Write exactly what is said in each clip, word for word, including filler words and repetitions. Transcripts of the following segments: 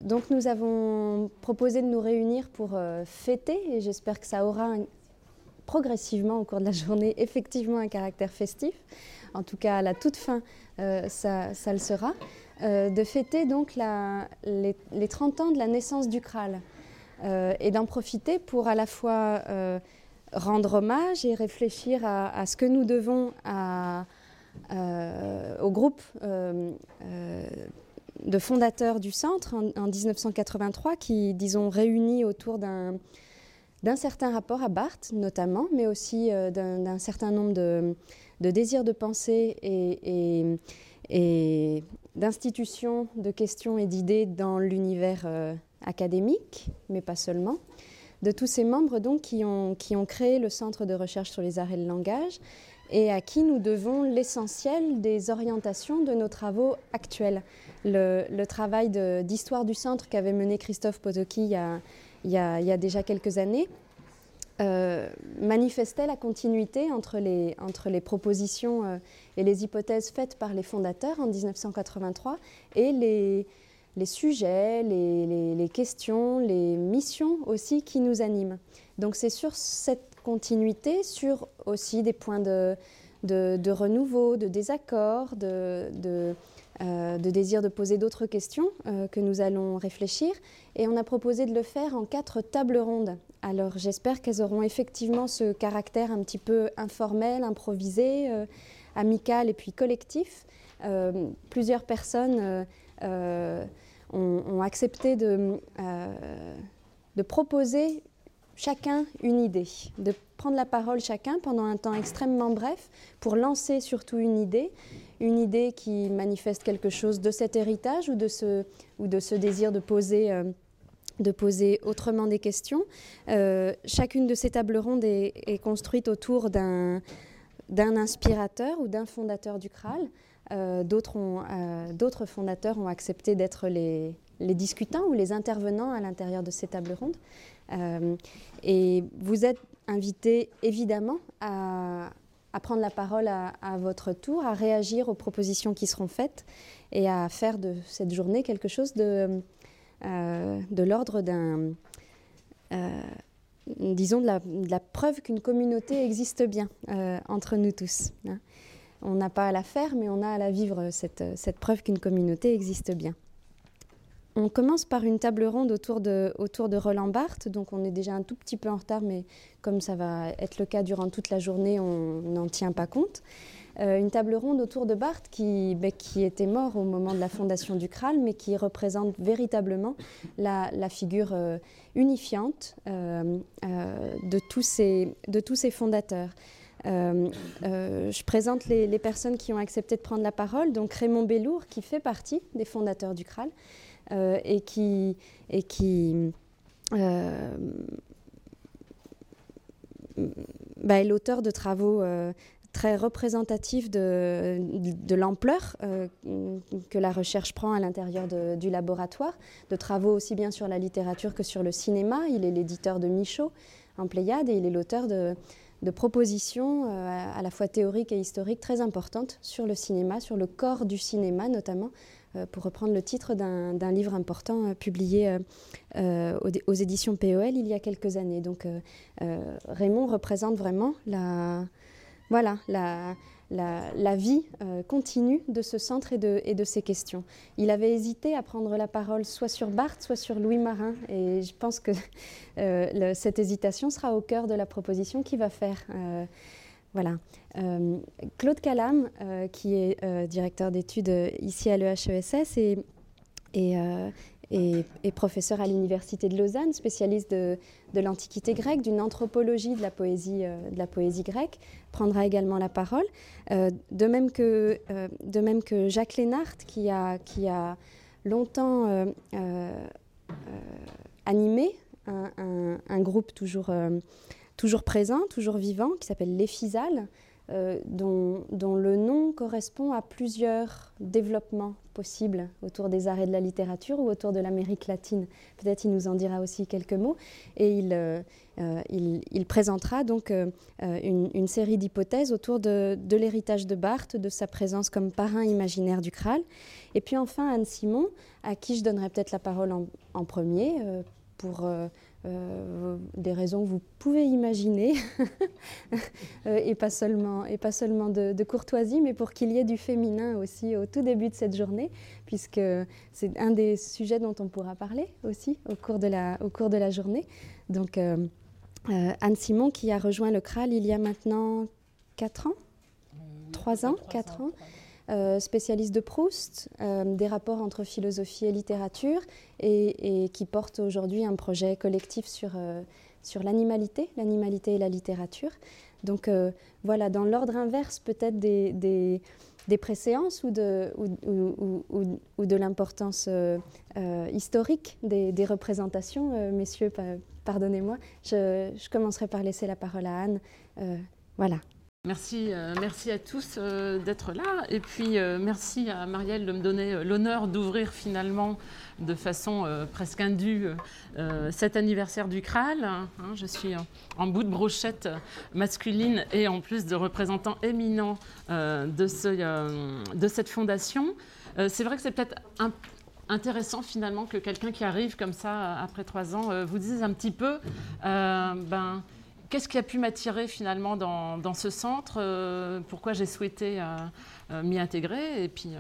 donc nous avons proposé de nous réunir pour euh, fêter, et j'espère que ça aura un, progressivement au cours de la journée effectivement un caractère festif. En tout cas, à la toute fin, euh, ça, ça le sera. Euh, de fêter donc la, les, les trente ans de la naissance du C R A L euh, et d'en profiter pour à la fois euh, rendre hommage et réfléchir à, à ce que nous devons à, euh, au groupe euh, euh, de fondateurs du centre en, en dix-neuf cent quatre-vingt-trois qui, disons, réunis autour d'un, d'un certain rapport à Barthes notamment, mais aussi euh, d'un, d'un certain nombre de, de désirs de pensée et, et, et d'institutions, de questions et d'idées dans l'univers euh, académique, mais pas seulement, de tous ces membres donc qui ont, qui ont créé le Centre de recherche sur les arts et le langage et à qui nous devons l'essentiel des orientations de nos travaux actuels. Le, le travail de, d'histoire du centre qu'avait mené Christophe Potocki il y a, il y a, il y a déjà quelques années euh, manifestait la continuité entre les, entre les propositions euh, et les hypothèses faites par les fondateurs en dix-neuf cent quatre-vingt-trois et les, les sujets, les, les, les questions, les missions aussi qui nous animent. Donc c'est sur cette continuité, sur aussi des points de, de, de renouveau, de désaccord, de, de, euh, de désir de poser d'autres questions euh, que nous allons réfléchir. Et on a proposé de le faire en quatre tables rondes. Alors j'espère qu'elles auront effectivement ce caractère un petit peu informel, improvisé, euh, amical et puis collectif. Euh, plusieurs personnes euh, euh, ont, ont accepté de, euh, de proposer chacun une idée, de prendre la parole chacun pendant un temps extrêmement bref pour lancer surtout une idée, une idée qui manifeste quelque chose de cet héritage ou de ce, ou de ce désir de poser, euh, de poser autrement des questions. Euh, chacune de ces tables rondes est, est construite autour d'un, d'un inspirateur ou d'un fondateur du C R A L. Euh, d'autres, ont, euh, d'autres fondateurs ont accepté d'être les, les discutants ou les intervenants à l'intérieur de ces tables rondes. Euh, et vous êtes invités évidemment à, à prendre la parole à, à votre tour, à réagir aux propositions qui seront faites et à faire de cette journée quelque chose de, euh, de l'ordre d'un, euh, disons, de la, de la preuve qu'une communauté existe bien euh, entre nous tous. Hein. On n'a pas à la faire, mais on a à la vivre, cette, cette preuve qu'une communauté existe bien. On commence par une table ronde autour de, autour de Roland Barthes, donc on est déjà un tout petit peu en retard, mais comme ça va être le cas durant toute la journée, on n'en tient pas compte. Euh, une table ronde autour de Barthes qui, ben, qui était mort au moment de la fondation du C R A L, mais qui représente véritablement la, la figure euh, unifiante euh, euh, de, tous ces, de tous ces fondateurs. Euh, euh, je présente les, les personnes qui ont accepté de prendre la parole, donc Raymond Bellour, qui fait partie des fondateurs du C R A L, Euh, et qui, et qui euh, bah, est l'auteur de travaux euh, très représentatifs de, de, de l'ampleur euh, que la recherche prend à l'intérieur de, du laboratoire, de travaux aussi bien sur la littérature que sur le cinéma. Il est l'éditeur de Michaud en Pléiade et il est l'auteur de, de propositions euh, à la fois théoriques et historiques très importantes sur le cinéma, sur le corps du cinéma notamment, pour reprendre le titre d'un, d'un livre important euh, publié euh, euh, aux, aux éditions P O L il y a quelques années. Donc euh, euh, Raymond représente vraiment la, voilà, la, la, la vie euh, continue de ce centre et de, et de ces questions. Il avait hésité à prendre la parole soit sur Barthes, soit sur Louis Marin, et je pense que euh, le, cette hésitation sera au cœur de la proposition qu'il va faire. Euh, Voilà. Euh, Claude Calame, euh, qui est euh, directeur d'études euh, ici à l'E H E S S et, et, euh, et, et professeur à l'Université de Lausanne, spécialiste de, de l'Antiquité grecque, d'une anthropologie de la poésie, euh, de la poésie grecque, prendra également la parole. Euh, de, même que, euh, de même que Jacques Lénart, qui a, qui a longtemps euh, euh, animé un, un, un groupe toujours... Euh, toujours présent, toujours vivant, qui s'appelle l'Éphysale, euh, dont, dont le nom correspond à plusieurs développements possibles autour des arts et de la littérature ou autour de l'Amérique latine. Peut-être il nous en dira aussi quelques mots. Et il, euh, euh, il, il présentera donc euh, une, une série d'hypothèses autour de, de l'héritage de Barthes, de sa présence comme parrain imaginaire du Kraal. Et puis enfin Anne Simon, à qui je donnerai peut-être la parole en, en premier, euh, pour euh, euh, des raisons que vous pouvez imaginer, euh, et pas seulement, et pas seulement de, de courtoisie, mais pour qu'il y ait du féminin aussi au tout début de cette journée, puisque c'est un des sujets dont on pourra parler aussi au cours de la, au cours de la journée. Donc euh, euh, Anne Simon, qui a rejoint le Kraal il y a maintenant quatre ans, trois ans, quatre ans. Euh, spécialiste de Proust, euh, des rapports entre philosophie et littérature, et, et qui porte aujourd'hui un projet collectif sur, euh, sur l'animalité, l'animalité et la littérature. Donc euh, voilà, dans l'ordre inverse peut-être des, des, des préséances ou de, ou, ou, ou, ou de l'importance euh, euh, historique des, des représentations, euh, messieurs, pa- pardonnez-moi, je, je commencerai par laisser la parole à Anne. Euh, voilà. Merci, euh, merci à tous euh, d'être là, et puis euh, merci à Marielle de me donner euh, l'honneur d'ouvrir finalement de façon euh, presque indue euh, cet anniversaire du Kraal. Hein, je suis en, en bout de brochette masculine et en plus de représentant éminent euh, de, ce, euh, de cette fondation. Euh, c'est vrai que c'est peut-être un intéressant finalement que quelqu'un qui arrive comme ça après trois ans euh, vous dise un petit peu euh, ben, qu'est-ce qui a pu m'attirer finalement dans, dans ce centre, euh, pourquoi j'ai souhaité euh, euh, m'y intégrer, et puis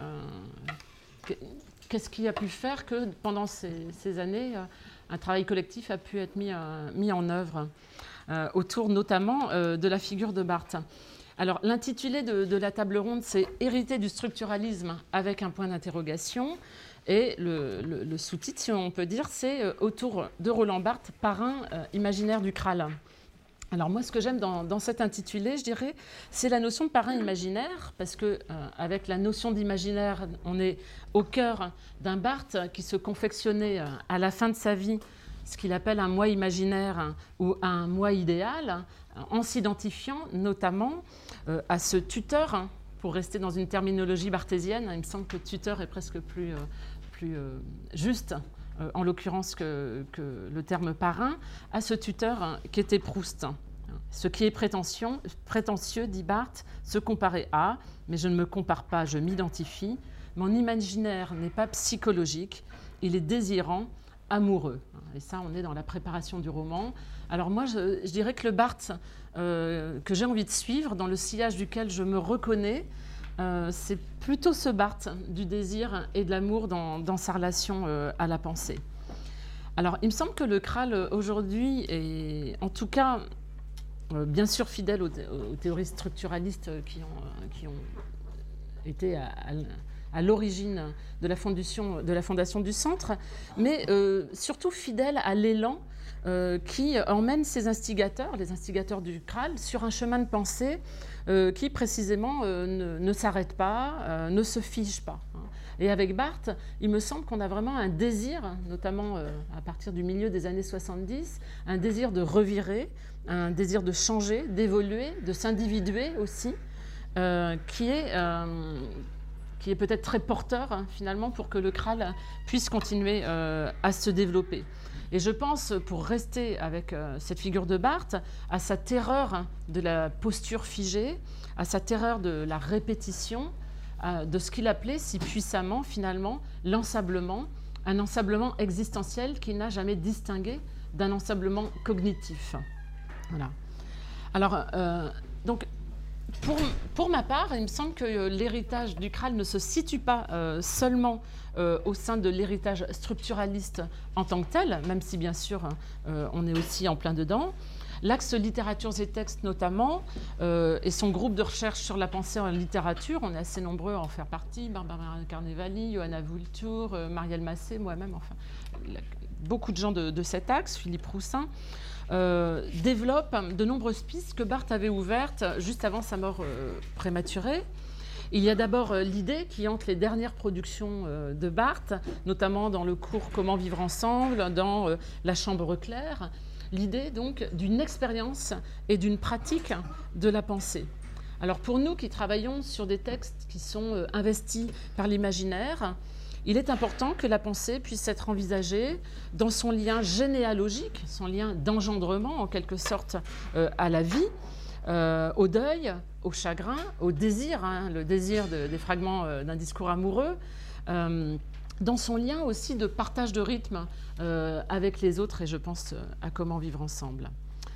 euh, qu'est-ce qui a pu faire que pendant ces, ces années, euh, un travail collectif a pu être mis, euh, mis en œuvre euh, autour notamment euh, de la figure de Barthes. Alors l'intitulé de, de la table ronde, c'est « Hériter du structuralisme avec un point d'interrogation ». Et le, le, le sous-titre, si on peut dire, c'est euh, « Autour de Roland Barthes, parrain euh, imaginaire du Kraal ». Alors moi, ce que j'aime dans, dans cet intitulé, je dirais, c'est la notion de parrain imaginaire, parce que euh, avec la notion d'imaginaire, on est au cœur d'un Barthes qui se confectionnait euh, à la fin de sa vie ce qu'il appelle un moi imaginaire, hein, ou un moi idéal, hein, en s'identifiant notamment euh, à ce tuteur, hein, pour rester dans une terminologie barthésienne. Il me semble que tuteur est presque plus, euh, plus euh, juste, Euh, en l'occurrence que, que le terme parrain, à ce tuteur hein, qui était Proust. Ce qui est prétentieux, dit Barthes, se comparer à, mais je ne me compare pas, je m'identifie. Mon imaginaire n'est pas psychologique, il est désirant, amoureux. Et ça, on est dans la préparation du roman. Alors moi, je, je dirais que le Barthes euh, que j'ai envie de suivre, dans le sillage duquel je me reconnais, Euh, c'est plutôt ce Barthes du désir et de l'amour dans, dans sa relation euh, à la pensée. Alors, il me semble que le Kraal aujourd'hui est, en tout cas, euh, bien sûr fidèle aux, aux théories structuralistes qui ont, qui ont été à, à, à l'origine de la fondation, de la fondation du centre, mais euh, surtout fidèle à l'élan euh, qui emmène ses instigateurs, les instigateurs du Kraal, sur un chemin de pensée Euh, qui précisément euh, ne, ne s'arrête pas, euh, ne se fige pas. Hein. Et avec Barthes, il me semble qu'on a vraiment un désir, notamment euh, à partir du milieu des années soixante-dix, un désir de revirer, un désir de changer, d'évoluer, de s'individuer aussi, euh, qui est, euh, qui est peut-être très porteur hein, finalement pour que le Kraal puisse continuer euh, à se développer. Et je pense, pour rester avec euh, cette figure de Barthes, à sa terreur hein, de la posture figée, à sa terreur de la répétition, euh, de ce qu'il appelait si puissamment, finalement, l'ensablement, un ensablement existentiel qu'il n'a jamais distingué d'un ensablement cognitif. Voilà. Alors, euh, donc, pour, pour ma part, il me semble que l'héritage du Kraal ne se situe pas euh, seulement euh, au sein de l'héritage structuraliste en tant que tel, même si bien sûr euh, on est aussi en plein dedans. L'axe littératures et textes notamment, euh, et son groupe de recherche sur la pensée en littérature, on est assez nombreux à en faire partie, Barbara Carnevali, Johanna Vultur, euh, Marielle Massé, moi-même, enfin, la, beaucoup de gens de, de cet axe, Philippe Roussin, euh, développe de nombreuses pistes que Barthes avait ouvertes juste avant sa mort euh, prématurée. Il y a d'abord euh, l'idée qui hante les dernières productions euh, de Barthes, notamment dans le cours Comment vivre ensemble, dans euh, La chambre claire, l'idée donc d'une expérience et d'une pratique de la pensée. Alors pour nous qui travaillons sur des textes qui sont euh, investis par l'imaginaire, il est important que la pensée puisse être envisagée dans son lien généalogique, son lien d'engendrement en quelque sorte euh, à la vie, euh, au deuil, au chagrin, au désir, hein, le désir de, des fragments euh, d'un discours amoureux, euh, dans son lien aussi de partage de rythme euh, avec les autres, et je pense euh, à comment vivre ensemble.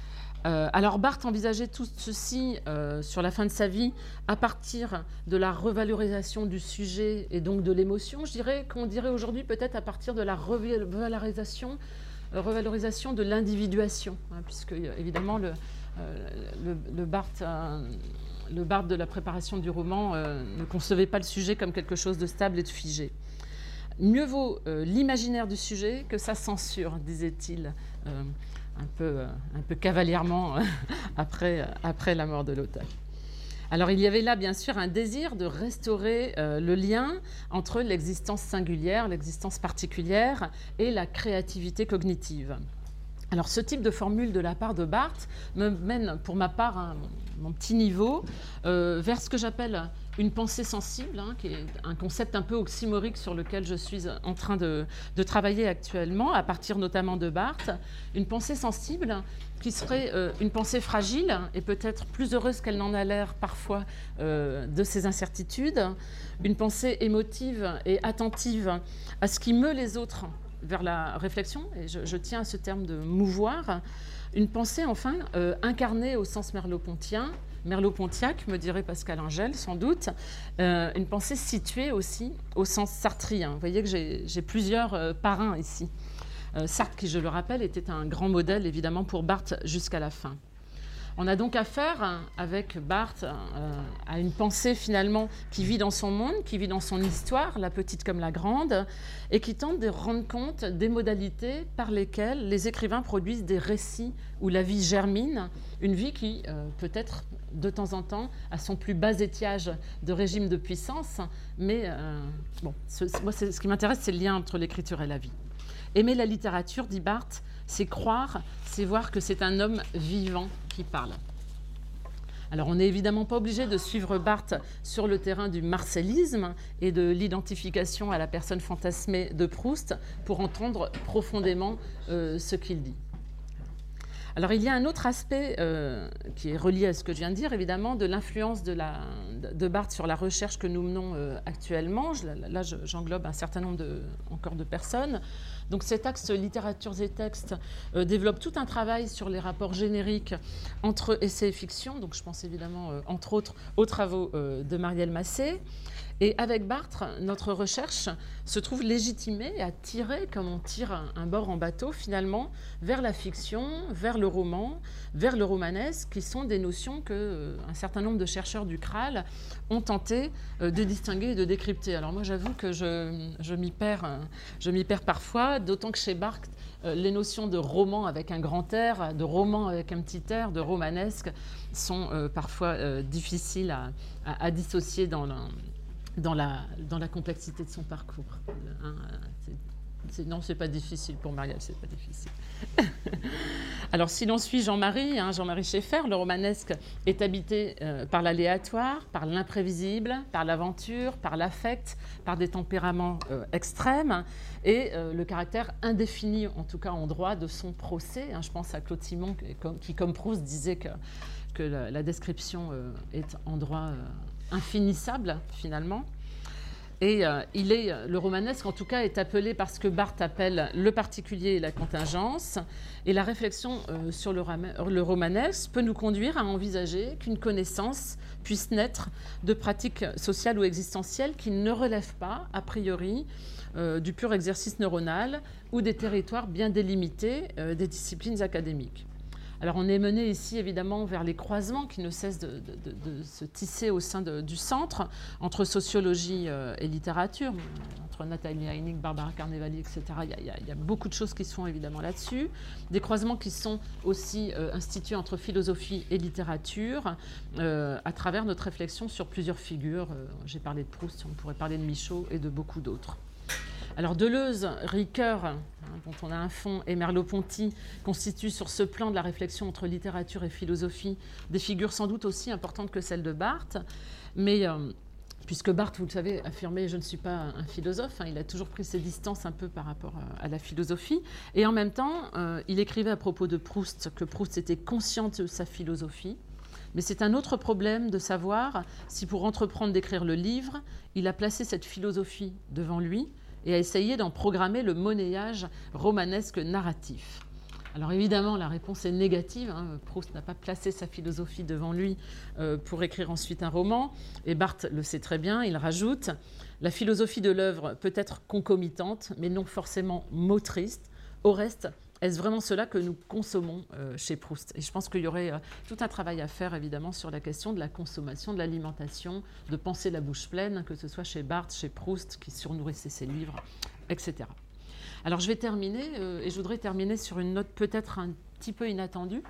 Euh, alors Barthes envisageait tout ceci euh, sur la fin de sa vie à partir de la revalorisation du sujet et donc de l'émotion. Je dirais qu'on dirait aujourd'hui peut-être à partir de la revalorisation, euh, revalorisation de l'individuation, hein, puisque évidemment le, euh, le, le, Barthes, euh, le Barthes de la préparation du roman euh, ne concevait pas le sujet comme quelque chose de stable et de figé. Mieux vaut euh, l'imaginaire du sujet que sa censure, disait-il. Euh, Un peu, un peu cavalièrement après, après la mort de l'auteur. Alors il y avait là bien sûr un désir de restaurer euh, le lien entre l'existence singulière, l'existence particulière et la créativité cognitive. Alors ce type de formule de la part de Barthes me mène pour ma part à mon petit niveau euh, vers ce que j'appelle une pensée sensible, hein, qui est un concept un peu oxymorique sur lequel je suis en train de, de travailler actuellement, à partir notamment de Barthes. Une pensée sensible qui serait euh, une pensée fragile et peut-être plus heureuse qu'elle n'en a l'air parfois euh, de ses incertitudes. Une pensée émotive et attentive à ce qui meut les autres vers la réflexion, et je, je tiens à ce terme de mouvoir. Une pensée enfin euh, incarnée au sens merleau-pontien, Merleau-Pontiac, me dirait Pascal Engel, sans doute, euh, une pensée située aussi au sens sartrien. Vous voyez que j'ai, j'ai plusieurs euh, parrains ici. Euh, Sartre, qui, je le rappelle, était un grand modèle, évidemment, pour Barthes jusqu'à la fin. On a donc affaire avec Barthes euh, à une pensée finalement qui vit dans son monde, qui vit dans son histoire, la petite comme la grande, et qui tente de rendre compte des modalités par lesquelles les écrivains produisent des récits où la vie germine, une vie qui euh, peut-être de temps en temps à son plus bas étiage de régime de puissance, mais euh, bon, ce, moi, c'est, ce qui m'intéresse, c'est le lien entre l'écriture et la vie. Aimer la littérature, dit Barthes, c'est croire, c'est voir que c'est un homme vivant qui parle. Alors, on n'est évidemment pas obligé de suivre Barthes sur le terrain du marcellisme et de l'identification à la personne fantasmée de Proust pour entendre profondément euh, ce qu'il dit. Alors, il y a un autre aspect euh, qui est relié à ce que je viens de dire, évidemment, de l'influence de, la, de Barthes sur la recherche que nous menons euh, actuellement. Je, là, je, j'englobe un certain nombre de, encore de personnes. Donc cet axe littératures et textes euh, développe tout un travail sur les rapports génériques entre essai et fiction. Donc je pense évidemment, euh, entre autres, aux travaux euh, de Marielle Massé. Et avec Barthes, notre recherche se trouve légitimée à tirer, comme on tire un, un bord en bateau, finalement, vers la fiction, vers le roman, vers le romanesque, qui sont des notions qu'un euh, certain nombre de chercheurs du C R A L ont tenté euh, de distinguer et de décrypter. Alors moi, j'avoue que je, je, m'y perds, euh, je m'y perds parfois, d'autant que chez Barthes, euh, les notions de roman avec un grand R, de roman avec un petit R, de romanesque, sont euh, parfois euh, difficiles à, à, à dissocier dans le... Dans la, dans la complexité de son parcours. Hein, c'est, c'est, non, c'est pas difficile pour Marielle, c'est pas difficile. Alors, si l'on suit Jean-Marie, hein, Jean-Marie Schaeffer, le romanesque est habité euh, par l'aléatoire, par l'imprévisible, par l'aventure, par l'affect, par des tempéraments euh, extrêmes et euh, le caractère indéfini, en tout cas en droit, de son procès. Hein, je pense à Claude Simon qui, comme, qui comme Proust, disait que, que la, la description euh, est en droit euh, infinissable, finalement. Et euh, il est, le romanesque, en tout cas, est appelé par ce que Barthes appelle le particulier et la contingence. Et la réflexion euh, sur le, le romanesque peut nous conduire à envisager qu'une connaissance puisse naître de pratiques sociales ou existentielles qui ne relèvent pas, a priori, euh, du pur exercice neuronal ou des territoires bien délimités euh, des disciplines académiques. Alors on est mené ici évidemment vers les croisements qui ne cessent de, de, de, de se tisser au sein de, du centre entre sociologie euh, et littérature, entre Nathalie Heinig, Barbara Carnevali, et cetera. Il y, a, il, y a, il y a beaucoup de choses qui se font évidemment là-dessus. Des croisements qui sont aussi euh, institués entre philosophie et littérature euh, à travers notre réflexion sur plusieurs figures. Euh, j'ai parlé de Proust, on pourrait parler de Michaud et de beaucoup d'autres. Alors Deleuze, Ricoeur, hein, dont on a un fond, et Merleau-Ponty constituent sur ce plan de la réflexion entre littérature et philosophie des figures sans doute aussi importantes que celles de Barthes. Mais euh, puisque Barthes, vous le savez, affirmait « je ne suis pas un philosophe hein, », il a toujours pris ses distances un peu par rapport à la philosophie. Et en même temps, euh, il écrivait à propos de Proust que Proust était conscient de sa philosophie. Mais c'est un autre problème de savoir si pour entreprendre d'écrire le livre, il a placé cette philosophie devant lui et a essayé d'en programmer le monnayage romanesque narratif. Alors évidemment, la réponse est négative. Hein. Proust n'a pas placé sa philosophie devant lui euh, pour écrire ensuite un roman. Et Barthes le sait très bien, il rajoute « La philosophie de l'œuvre peut être concomitante, mais non forcément motrice. Au reste, est-ce vraiment cela que nous consommons euh, chez Proust ?» Et je pense qu'il y aurait euh, tout un travail à faire, évidemment, sur la question de la consommation, de l'alimentation, de penser la bouche pleine, que ce soit chez Barthes, chez Proust, qui surnourrissait ses livres, et cetera. Alors, je vais terminer, euh, et je voudrais terminer sur une note peut-être un petit peu inattendue.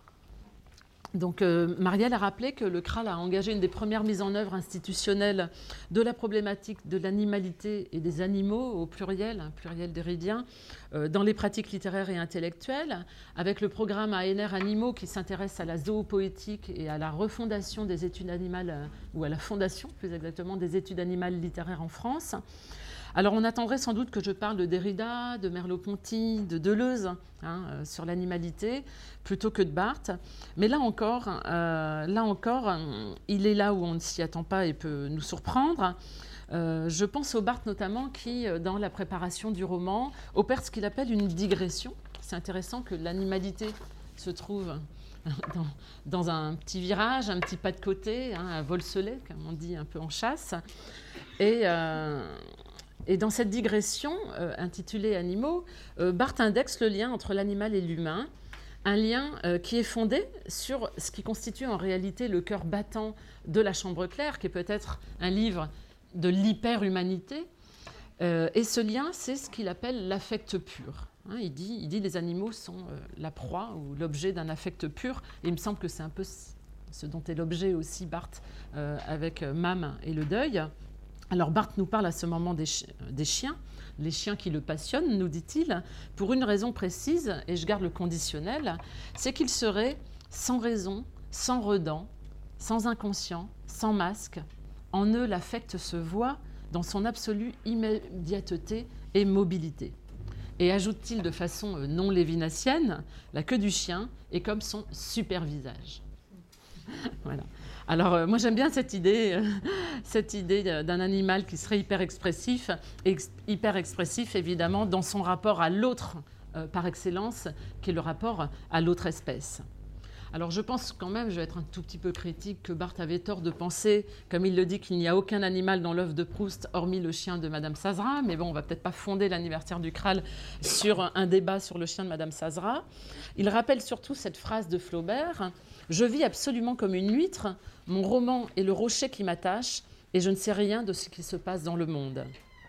Donc, euh, Marielle a rappelé que le C R A L a engagé une des premières mises en œuvre institutionnelles de la problématique de l'animalité et des animaux au pluriel, un pluriel déridien, euh, dans les pratiques littéraires et intellectuelles, avec le programme A N R Animaux qui s'intéresse à la zoopoétique et à la refondation des études animales, euh, ou à la fondation plus exactement des études animales littéraires en France. Alors on attendrait sans doute que je parle de Derrida, de Merleau-Ponty, de Deleuze hein, euh, sur l'animalité, plutôt que de Barthes. Mais là encore, euh, là encore euh, il est là où on ne s'y attend pas et peut nous surprendre. Euh, je pense au Barthes notamment qui, dans la préparation du roman, opère ce qu'il appelle une digression. C'est intéressant que l'animalité se trouve dans, dans un petit virage, un petit pas de côté, hein, un vol-selet, comme on dit un peu en chasse. Et... Euh, Et dans cette digression euh, intitulée « Animaux », euh, Barthes indexe le lien entre l'animal et l'humain, un lien euh, qui est fondé sur ce qui constitue en réalité le cœur battant de La Chambre claire, qui est peut-être un livre de l'hyper-humanité. Euh, et ce lien, c'est ce qu'il appelle l'affect pur. Hein, il dit, il dit les animaux sont euh, la proie ou l'objet d'un affect pur. Et il me semble que c'est un peu ce dont est l'objet aussi Barthes euh, avec Mame et le deuil. Alors Barthes nous parle à ce moment des, chi- des chiens, les chiens qui le passionnent, nous dit-il, pour une raison précise, et je garde le conditionnel, c'est qu'ils seraient sans raison, sans redans, sans inconscient, sans masque. En eux, l'affect se voit dans son absolue immédiateté et mobilité. Et ajoute-t-il de façon non lévinassienne, la queue du chien est comme son super visage. Voilà. Alors, euh, moi, j'aime bien cette idée, euh, cette idée d'un animal qui serait hyper expressif, ex- hyper expressif, évidemment, dans son rapport à l'autre euh, par excellence, qui est le rapport à l'autre espèce. Alors, je pense quand même, je vais être un tout petit peu critique, que Barthes avait tort de penser, comme il le dit, qu'il n'y a aucun animal dans l'œuvre de Proust, hormis le chien de Madame Sazera. Mais bon, on ne va peut-être pas fonder l'anniversaire du C R A L sur un débat sur le chien de Madame Sazera. Il rappelle surtout cette phrase de Flaubert « Je vis absolument comme une huître, mon roman est le rocher qui m'attache, et je ne sais rien de ce qui se passe dans le monde. »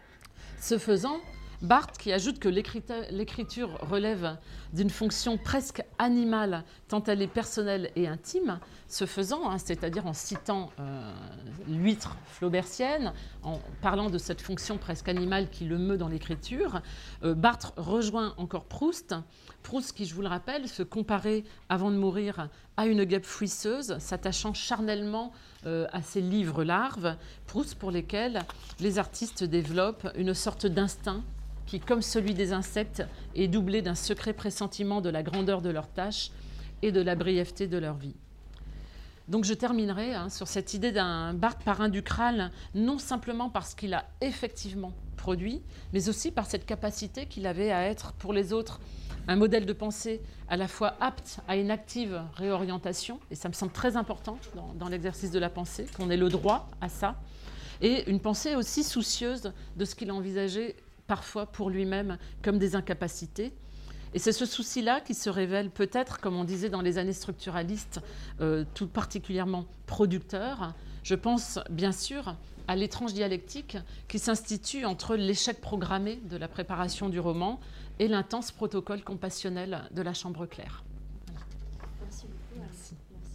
Ce faisant, Barthes, qui ajoute que l'écriture relève d'une fonction presque animale, tant elle est personnelle et intime, ce faisant, hein, c'est-à-dire en citant euh, l'huître flaubertienne, en parlant de cette fonction presque animale qui le meut dans l'écriture, euh, Barthes rejoint encore Proust. Proust, qui, je vous le rappelle, se comparait avant de mourir à une guêpe fouisseuse, s'attachant charnellement euh, à ses livres larves, Proust pour lesquels les artistes développent une sorte d'instinct qui, comme celui des insectes, est doublé d'un secret pressentiment de la grandeur de leur tâche et de la brièveté de leur vie. Donc je terminerai hein, sur cette idée d'un Barthes parrain du C R A L, non simplement parce qu'il a effectivement produit, mais aussi par cette capacité qu'il avait à être pour les autres un modèle de pensée à la fois apte à une active réorientation, et ça me semble très important dans, dans l'exercice de la pensée, qu'on ait le droit à ça, et une pensée aussi soucieuse de ce qu'il envisageait parfois pour lui-même comme des incapacités. Et c'est ce souci-là qui se révèle peut-être, comme on disait dans les années structuralistes, euh, tout particulièrement producteur. Je pense bien sûr à l'étrange dialectique qui s'institue entre l'échec programmé de la préparation du roman et l'intense protocole compassionnel de La Chambre claire. Voilà. Merci beaucoup. Merci.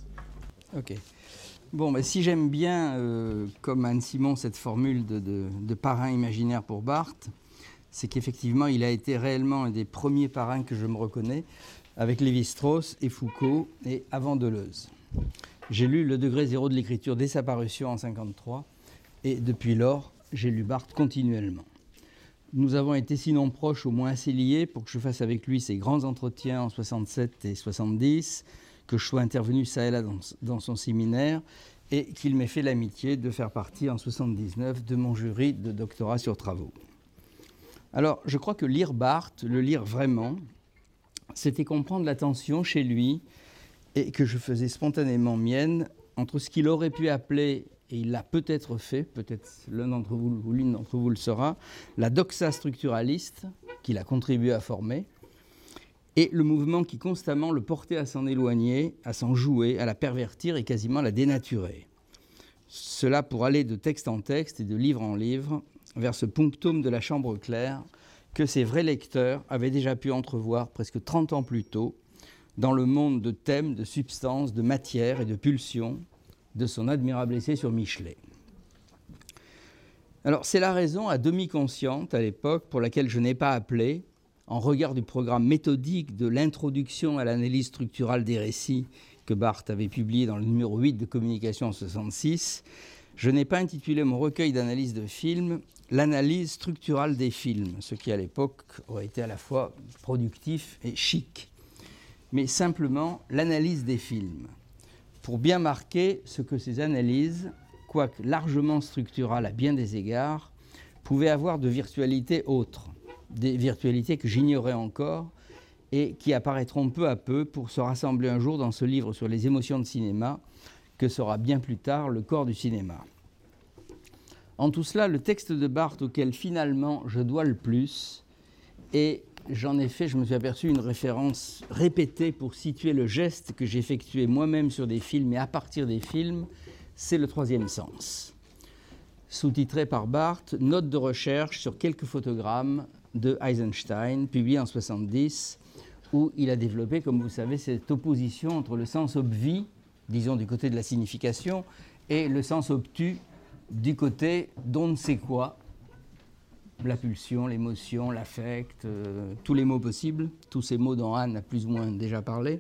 Ok. Bon, bah, si j'aime bien, euh, comme Anne Simon, cette formule de, de, de parrain imaginaire pour Barthes, c'est qu'effectivement, il a été réellement un des premiers parrains que je me reconnais, avec Lévi-Strauss et Foucault, et avant Deleuze. J'ai lu Le degré zéro de l'écriture dès sa parution en mille neuf cent cinquante-trois, et depuis lors, j'ai lu Barthes continuellement. Nous avons été sinon proches, au moins assez liés, pour que je fasse avec lui ces grands entretiens en soixante-sept et soixante-dix, que je sois intervenu ça et là dans, dans son séminaire, et qu'il m'ait fait l'amitié de faire partie en soixante-dix-neuf de mon jury de doctorat sur travaux. Alors, je crois que lire Barthes, le lire vraiment, c'était comprendre la tension chez lui, et que je faisais spontanément mienne, entre ce qu'il aurait pu appeler, et il l'a peut-être fait, peut-être l'un d'entre vous ou l'une d'entre vous le saura, la doxa structuraliste, qu'il a contribué à former, et le mouvement qui constamment le portait à s'en éloigner, à s'en jouer, à la pervertir et quasiment à la dénaturer. Cela pour aller de texte en texte et de livre en livre vers ce punctum de la chambre claire que ses vrais lecteurs avaient déjà pu entrevoir presque trente ans plus tôt dans le monde de thèmes, de substances, de matière et de pulsions de son admirable essai sur Michelet. Alors, c'est la raison à demi consciente à l'époque pour laquelle je n'ai pas appelé, en regard du programme méthodique de l'introduction à l'analyse structurale des récits que Barthes avait publié dans le numéro huit de Communication en soixante-six, je n'ai pas intitulé mon recueil d'analyse de films « L'analyse structurale des films », ce qui à l'époque aurait été à la fois productif et chic, mais simplement l'analyse des films, pour bien marquer ce que ces analyses, quoique largement structurales à bien des égards, pouvaient avoir de virtualités autres, des virtualités que j'ignorais encore et qui apparaîtront peu à peu pour se rassembler un jour dans ce livre sur les émotions de cinéma, que sera bien plus tard le corps du cinéma. En tout cela, le texte de Barthes auquel finalement je dois le plus, et j'en ai fait, je me suis aperçu, une référence répétée pour situer le geste que j'effectuais moi-même sur des films et à partir des films, c'est Le troisième sens. Sous-titré par Barthes, note de recherche sur quelques photogrammes de Eisenstein, publié en soixante-dix, où il a développé, comme vous savez, cette opposition entre le sens obvi, disons du côté de la signification, et le sens obtus du côté d'on ne sait quoi, la pulsion, l'émotion, l'affect, euh, tous les mots possibles, tous ces mots dont Anne a plus ou moins déjà parlé,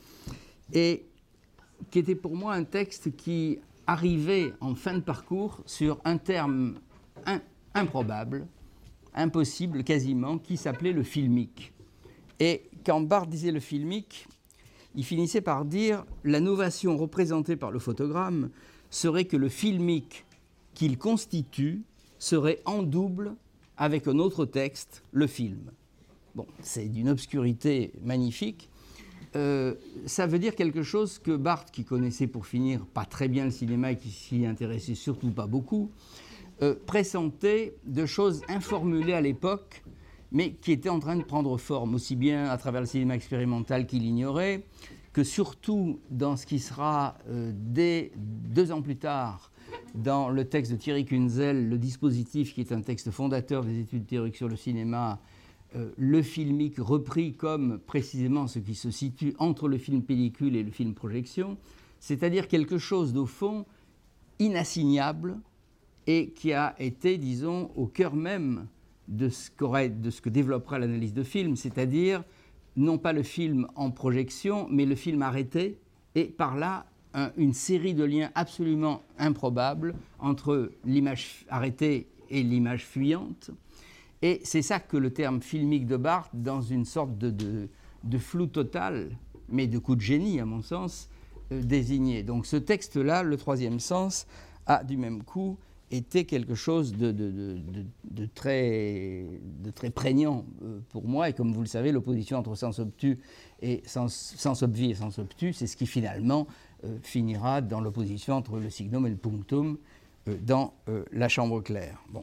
et qui était pour moi un texte qui arrivait en fin de parcours sur un terme in- improbable, impossible quasiment, qui s'appelait le filmique. Et quand Barthes disait le filmique, il finissait par dire la novation représentée par le photogramme serait que le filmique qu'il constitue serait en double avec un autre texte, le film. Bon, c'est d'une obscurité magnifique. Euh, ça veut dire quelque chose que Barthes, qui connaissait pour finir pas très bien le cinéma et qui s'y intéressait surtout pas beaucoup, euh, pressentait de choses informulées à l'époque, mais qui étaient en train de prendre forme, aussi bien à travers le cinéma expérimental qu'il ignorait, que surtout dans ce qui sera, euh, dès deux ans plus tard, dans le texte de Thierry Kunzel, Le dispositif, qui est un texte fondateur des études théoriques sur le cinéma, euh, le filmique repris comme précisément ce qui se situe entre le film pellicule et le film projection, c'est-à-dire quelque chose d'au fond inassignable et qui a été, disons, au cœur même de ce, qu'aurait, de ce que développera l'analyse de film, c'est-à-dire non pas le film en projection, mais le film arrêté, et par là, un, une série de liens absolument improbables entre l'image arrêtée et l'image fuyante. Et c'est ça que le terme filmique de Barthes, dans une sorte de, de, de flou total, mais de coup de génie, à mon sens, euh, désignait. Donc ce texte-là, Le troisième sens, a du même coup été quelque chose de, de, de, de, de, très, de très prégnant euh, pour moi. Et comme vous le savez, l'opposition entre sens obtus et sens, sens obvi et sens obtus, c'est ce qui finalement euh, finira dans l'opposition entre le signum et le punctum euh, dans euh, La chambre claire. Bon.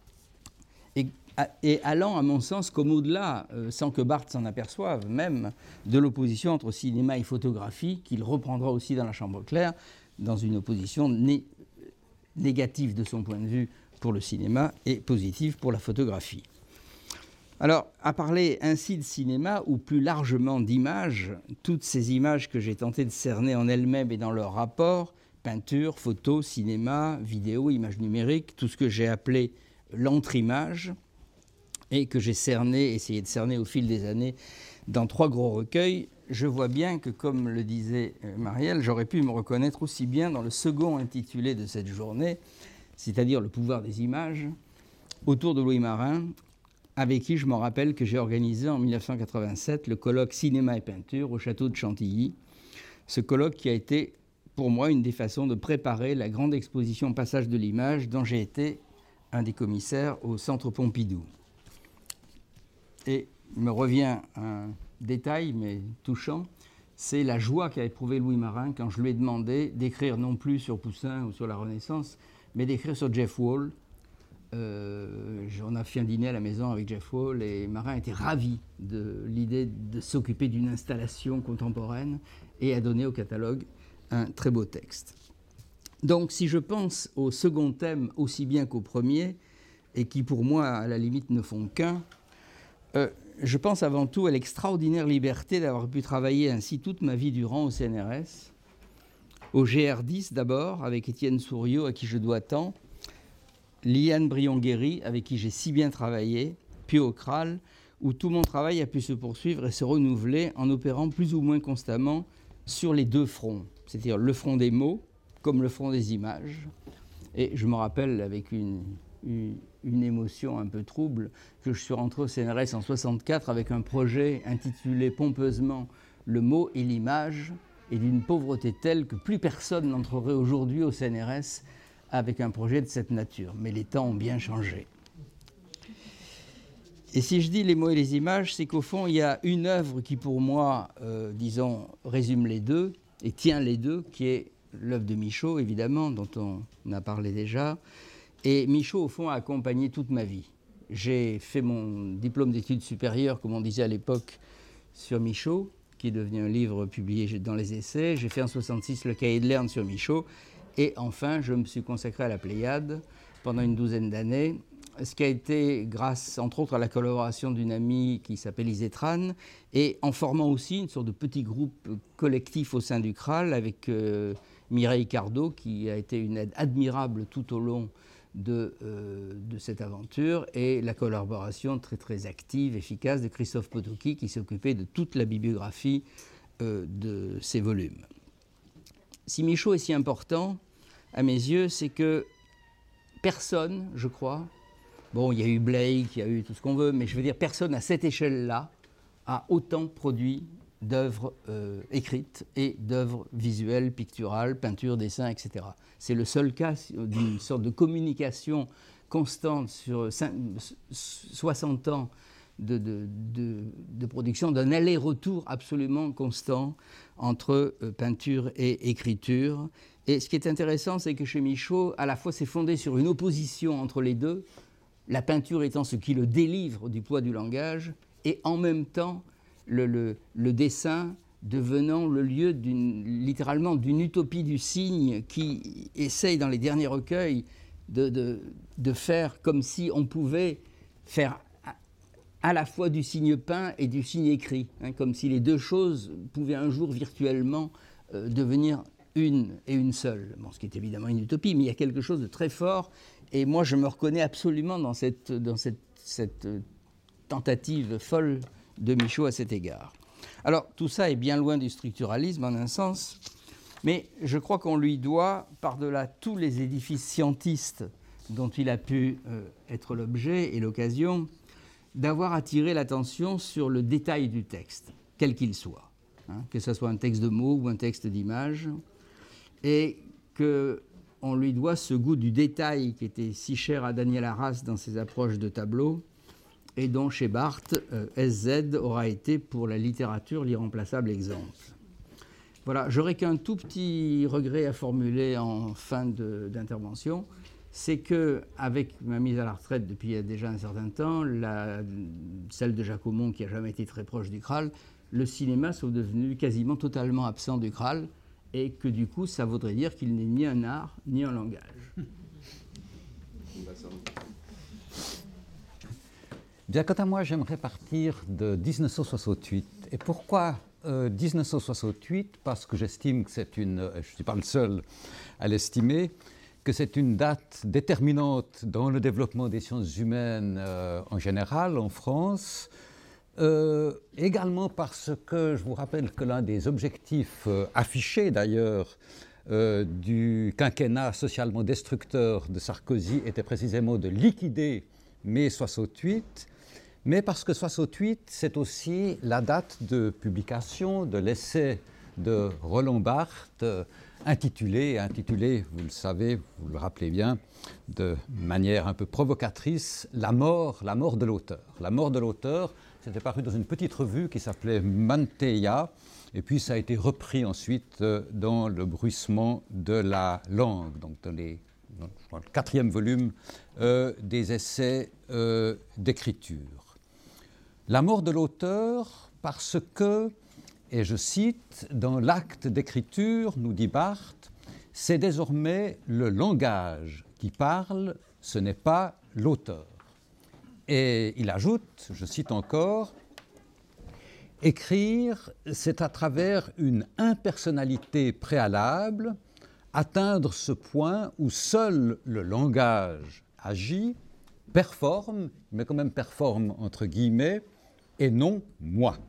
Et, et allant, à mon sens, comme au-delà, euh, sans que Barthes s'en aperçoive même, de l'opposition entre cinéma et photographie, qu'il reprendra aussi dans La chambre claire, dans une opposition né- négative de son point de vue pour le cinéma et positive pour la photographie. Alors, à parler ainsi de cinéma, ou plus largement d'images, toutes ces images que j'ai tenté de cerner en elles-mêmes et dans leur rapport, peinture, photo, cinéma, vidéo, images numériques, tout ce que j'ai appelé l'entre-image, et que j'ai cerné, essayé de cerner au fil des années dans trois gros recueils, je vois bien que, comme le disait Marielle, j'aurais pu me reconnaître aussi bien dans le second intitulé de cette journée, c'est-à-dire Le pouvoir des images, autour de Louis Marin, avec qui je me rappelle que j'ai organisé en mille neuf cent quatre-vingt-sept le colloque Cinéma et Peinture au château de Chantilly. Ce colloque qui a été, pour moi, une des façons de préparer la grande exposition Passage de l'image dont j'ai été un des commissaires au Centre Pompidou. Et il me revient un détail, mais touchant, c'est la joie qu'a éprouvé Louis Marin quand je lui ai demandé d'écrire non plus sur Poussin ou sur la Renaissance, mais d'écrire sur Jeff Wall. Euh, on a fait un dîner à la maison avec Jeff Wall et Marin était ravi de l'idée de s'occuper d'une installation contemporaine et a donné au catalogue un très beau texte. Donc si je pense au second thème aussi bien qu'au premier, et qui pour moi à la limite ne font qu'un, euh, je pense avant tout à l'extraordinaire liberté d'avoir pu travailler ainsi toute ma vie durant au C N R S, au G R dix d'abord, avec Étienne Souriau à qui je dois tant, Liane Brion-Guéry, avec qui j'ai si bien travaillé, puis au C R A L, où tout mon travail a pu se poursuivre et se renouveler en opérant plus ou moins constamment sur les deux fronts, c'est-à-dire le front des mots comme le front des images. Et je me rappelle avec une, une, une émotion un peu trouble que je suis rentré au C N R S en soixante-quatre avec un projet intitulé pompeusement « Le mot et l'image » et d'une pauvreté telle que plus personne n'entrerait aujourd'hui au C N R S avec un projet de cette nature. Mais les temps ont bien changé. Et si je dis les mots et les images, c'est qu'au fond, il y a une œuvre qui, pour moi, euh, disons, résume les deux et tient les deux, qui est l'œuvre de Michaux, évidemment, dont on a parlé déjà. Et Michaux, au fond, a accompagné toute ma vie. J'ai fait mon diplôme d'études supérieures, comme on disait à l'époque, sur Michaux, qui est devenu un livre publié dans les Essais. J'ai fait en soixante-six le cahier de Lerne sur Michaux. Et enfin, je me suis consacré à la Pléiade pendant une douzaine d'années, ce qui a été grâce, entre autres, à la collaboration d'une amie qui s'appelle Isée Tran, et en formant aussi une sorte de petit groupe collectif au sein du C R A L avec euh, Mireille Cardot, qui a été une aide admirable tout au long de, euh, de cette aventure, et la collaboration très très active, efficace de Christophe Potocki, qui s'occupait de toute la bibliographie euh, de ces volumes. Si Michaux est si important, à mes yeux, c'est que personne, je crois, bon, il y a eu Blake, il y a eu tout ce qu'on veut, mais je veux dire, personne à cette échelle-là a autant produit d'œuvres euh, écrites et d'œuvres visuelles, picturales, peintures, dessins, et cetera. C'est le seul cas d'une sorte de communication constante sur soixante ans de, de, de, de production, d'un aller-retour absolument constant entre euh, peinture et écriture. Et ce qui est intéressant, c'est que chez Michaux, à la fois, c'est fondé sur une opposition entre les deux, la peinture étant ce qui le délivre du poids du langage, et en même temps, le, le, le dessin devenant le lieu, d'une, littéralement, d'une utopie du signe qui essaye, dans les derniers recueils, de, de, de faire comme si on pouvait faire à la fois du signe peint et du signe écrit, hein, comme si les deux choses pouvaient un jour virtuellement euh, devenir une et une seule. Bon, ce qui est évidemment une utopie, mais il y a quelque chose de très fort, et moi je me reconnais absolument dans cette, dans cette, cette tentative folle de Michaux à cet égard. Alors tout ça est bien loin du structuralisme en un sens, mais je crois qu'on lui doit, par-delà tous les édifices scientistes dont il a pu euh, être l'objet et l'occasion, d'avoir attiré l'attention sur le détail du texte, quel qu'il soit, hein, que ce soit un texte de mots ou un texte d'image, et qu'on lui doit ce goût du détail qui était si cher à Daniel Arras dans ses approches de tableaux, et dont chez Barthes, euh, S Z aura été pour la littérature l'irremplaçable exemple. Voilà, j'aurais qu'un tout petit regret à formuler en fin de, d'intervention, c'est qu'avec ma mise à la retraite depuis déjà un certain temps, la, celle de Jacquemont qui n'a jamais été très proche du C R A L, le cinéma soit devenu quasiment totalement absent du C R A L, et que du coup, ça voudrait dire qu'il n'est ni un art, ni un langage. Bien, quant à moi, j'aimerais partir de dix-neuf cent soixante-huit. Et pourquoi euh, dix-neuf cent soixante-huit? Parce que j'estime que c'est une... Je ne suis pas le seul à l'estimer, que c'est une date déterminante dans le développement des sciences humaines euh, en général en France, euh, également parce que je vous rappelle que l'un des objectifs euh, affichés d'ailleurs euh, du quinquennat socialement destructeur de Sarkozy était précisément de liquider mai soixante-huit, mais parce que soixante-huit c'est aussi la date de publication de l'essai de Roland Barthes, euh, intitulé, intitulé, vous le savez, vous le rappelez bien, de manière un peu provocatrice, La mort, la mort de l'auteur. La mort de l'auteur, c'était paru dans une petite revue qui s'appelait Manteia, et puis ça a été repris ensuite euh, dans le bruissement de la langue, donc dans, les, dans le quatrième volume euh, des essais euh, d'écriture. La mort de l'auteur, parce que, et je cite, dans l'acte d'écriture, nous dit Barthes, c'est désormais le langage qui parle, ce n'est pas l'auteur. Et il ajoute, je cite encore, écrire, c'est à travers une impersonnalité préalable, atteindre ce point où seul le langage agit, performe, mais quand même performe entre guillemets, et non moi.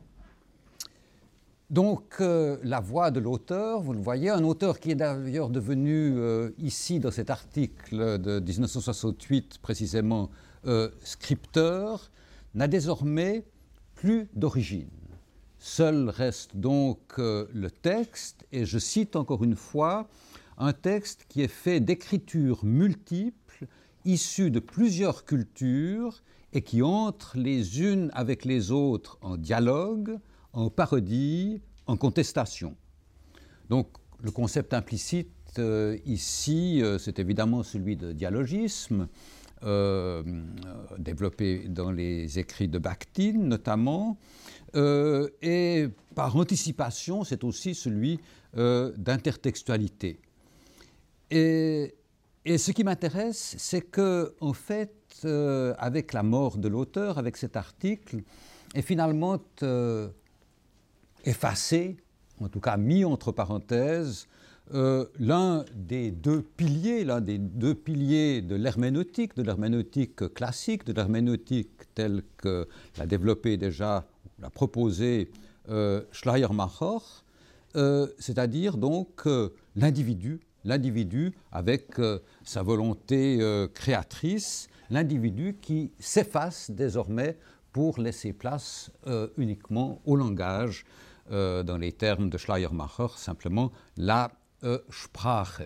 Donc, euh, la voix de l'auteur, vous le voyez, un auteur qui est d'ailleurs devenu, euh, ici, dans cet article de dix-neuf cent soixante-huit, précisément, euh, scripteur, n'a désormais plus d'origine. Seul reste donc euh, le texte, et je cite encore une fois, un texte qui est fait d'écritures multiples, issues de plusieurs cultures, et qui entrent les unes avec les autres en dialogue, en parodie, en contestation. Donc le concept implicite euh, ici, euh, c'est évidemment celui de dialogisme, euh, développé dans les écrits de Bakhtin notamment, euh, et par anticipation, c'est aussi celui euh, d'intertextualité. Et, et ce qui m'intéresse, c'est que, en fait, euh, avec la mort de l'auteur, avec cet article, est finalement euh, effacé, en tout cas mis entre parenthèses, euh, l'un des deux piliers, l'un des deux piliers de l'herméneutique, de l'herméneutique classique, de l'herméneutique telle que l'a développée déjà, l'a proposée euh, Schleiermacher, euh, c'est-à-dire donc euh, l'individu, l'individu avec euh, sa volonté euh, créatrice, l'individu qui s'efface désormais pour laisser place euh, uniquement au langage, euh, dans les termes de Schleiermacher, simplement la euh, Sprache.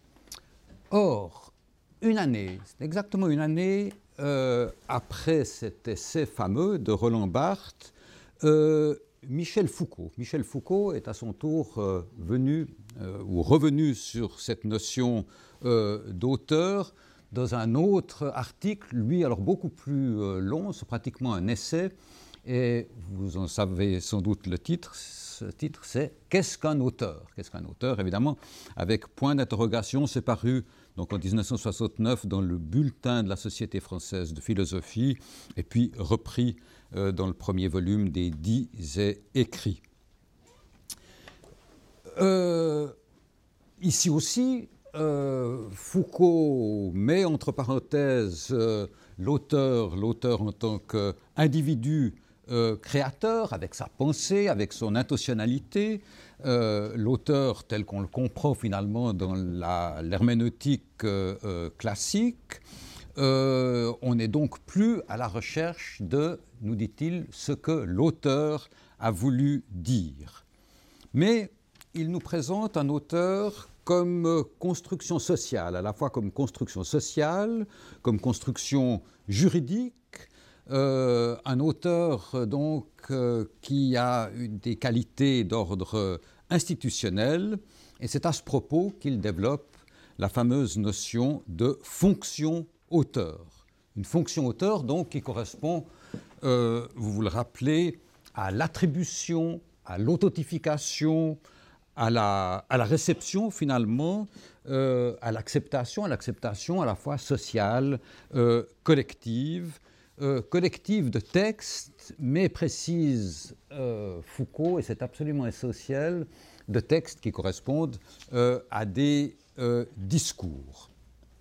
Or, une année, c'est exactement une année euh, après cet essai fameux de Roland Barthes, euh, Michel Foucault. Michel Foucault est à son tour euh, venu euh, ou revenu sur cette notion euh, d'auteur dans un autre article, lui alors beaucoup plus euh, long, c'est pratiquement un essai, et vous en savez sans doute le titre. Ce titre, c'est « Qu'est-ce qu'un auteur ?» Qu'est-ce qu'un auteur, évidemment, avec point d'interrogation, c'est paru donc en dix-neuf cent soixante-neuf dans le bulletin de la Société française de philosophie, et puis repris euh, dans le premier volume des Dits et écrits. Euh, ici aussi, euh, Foucault met entre parenthèses euh, l'auteur, l'auteur en tant qu'individu Euh, créateur, avec sa pensée, avec son intentionnalité, euh, l'auteur tel qu'on le comprend finalement dans la, l'herméneutique euh, euh, classique, euh, on n'est donc plus à la recherche de, nous dit-il, ce que l'auteur a voulu dire. Mais il nous présente un auteur comme construction sociale, à la fois comme construction sociale, comme construction juridique, Euh, un auteur donc euh, qui a des qualités d'ordre institutionnel, et c'est à ce propos qu'il développe la fameuse notion de fonction auteur. Une fonction auteur donc qui correspond, euh, vous vous le rappelez, à l'attribution, à l'authentification, à la, à la réception finalement, euh, à l'acceptation, à l'acceptation à la fois sociale, euh, collective, Euh, collective de textes, mais précise euh, Foucault, et c'est absolument essentiel, de textes qui correspondent euh, à des euh, discours.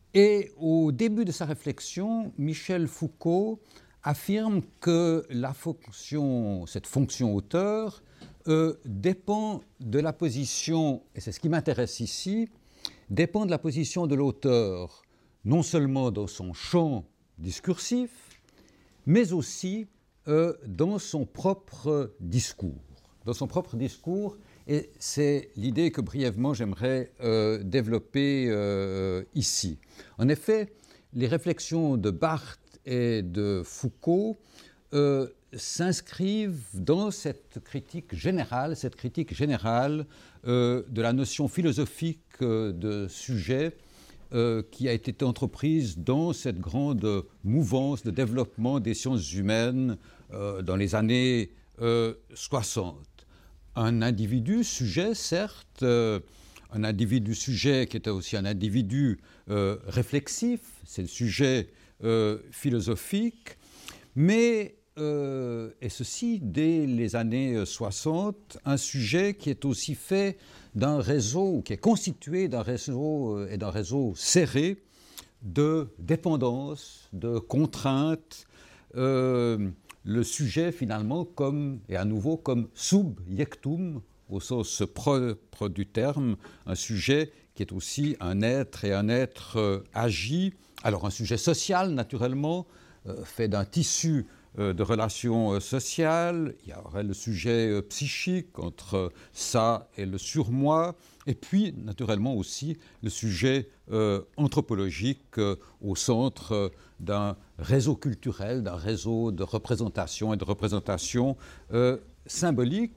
Et au début de sa réflexion, Michel Foucault affirme que la fonction, cette fonction auteur euh, dépend de la position, et c'est ce qui m'intéresse ici, dépend de la position de l'auteur, non seulement dans son champ discursif, mais aussi euh, dans son propre discours. Dans son propre discours, et c'est l'idée que brièvement j'aimerais euh, développer euh, ici. En effet, les réflexions de Barthes et de Foucault euh, s'inscrivent dans cette critique générale, cette critique générale euh, de la notion philosophique euh, de sujet euh, qui a été entreprise dans cette grande mouvance de développement des sciences humaines euh, dans les années euh, soixante. Un individu sujet, certes, euh, un individu sujet qui était aussi un individu euh, réflexif, c'est le sujet euh, philosophique, mais, euh, et ceci dès les années soixante, un sujet qui est aussi fait d'un réseau, qui est constitué d'un réseau euh, et d'un réseau serré de dépendance, de contraintes, euh, le sujet finalement comme, et à nouveau comme subjectum, au sens propre du terme, un sujet qui est aussi un être et un être euh, agi. Alors un sujet social naturellement, euh, fait d'un tissu euh, de relations euh, sociales, il y aurait le sujet euh, psychique entre euh, ça et le surmoi, et puis naturellement aussi le sujet euh, anthropologique euh, au centre euh, d'un réseau culturel, d'un réseau de représentation et de représentation euh, symbolique.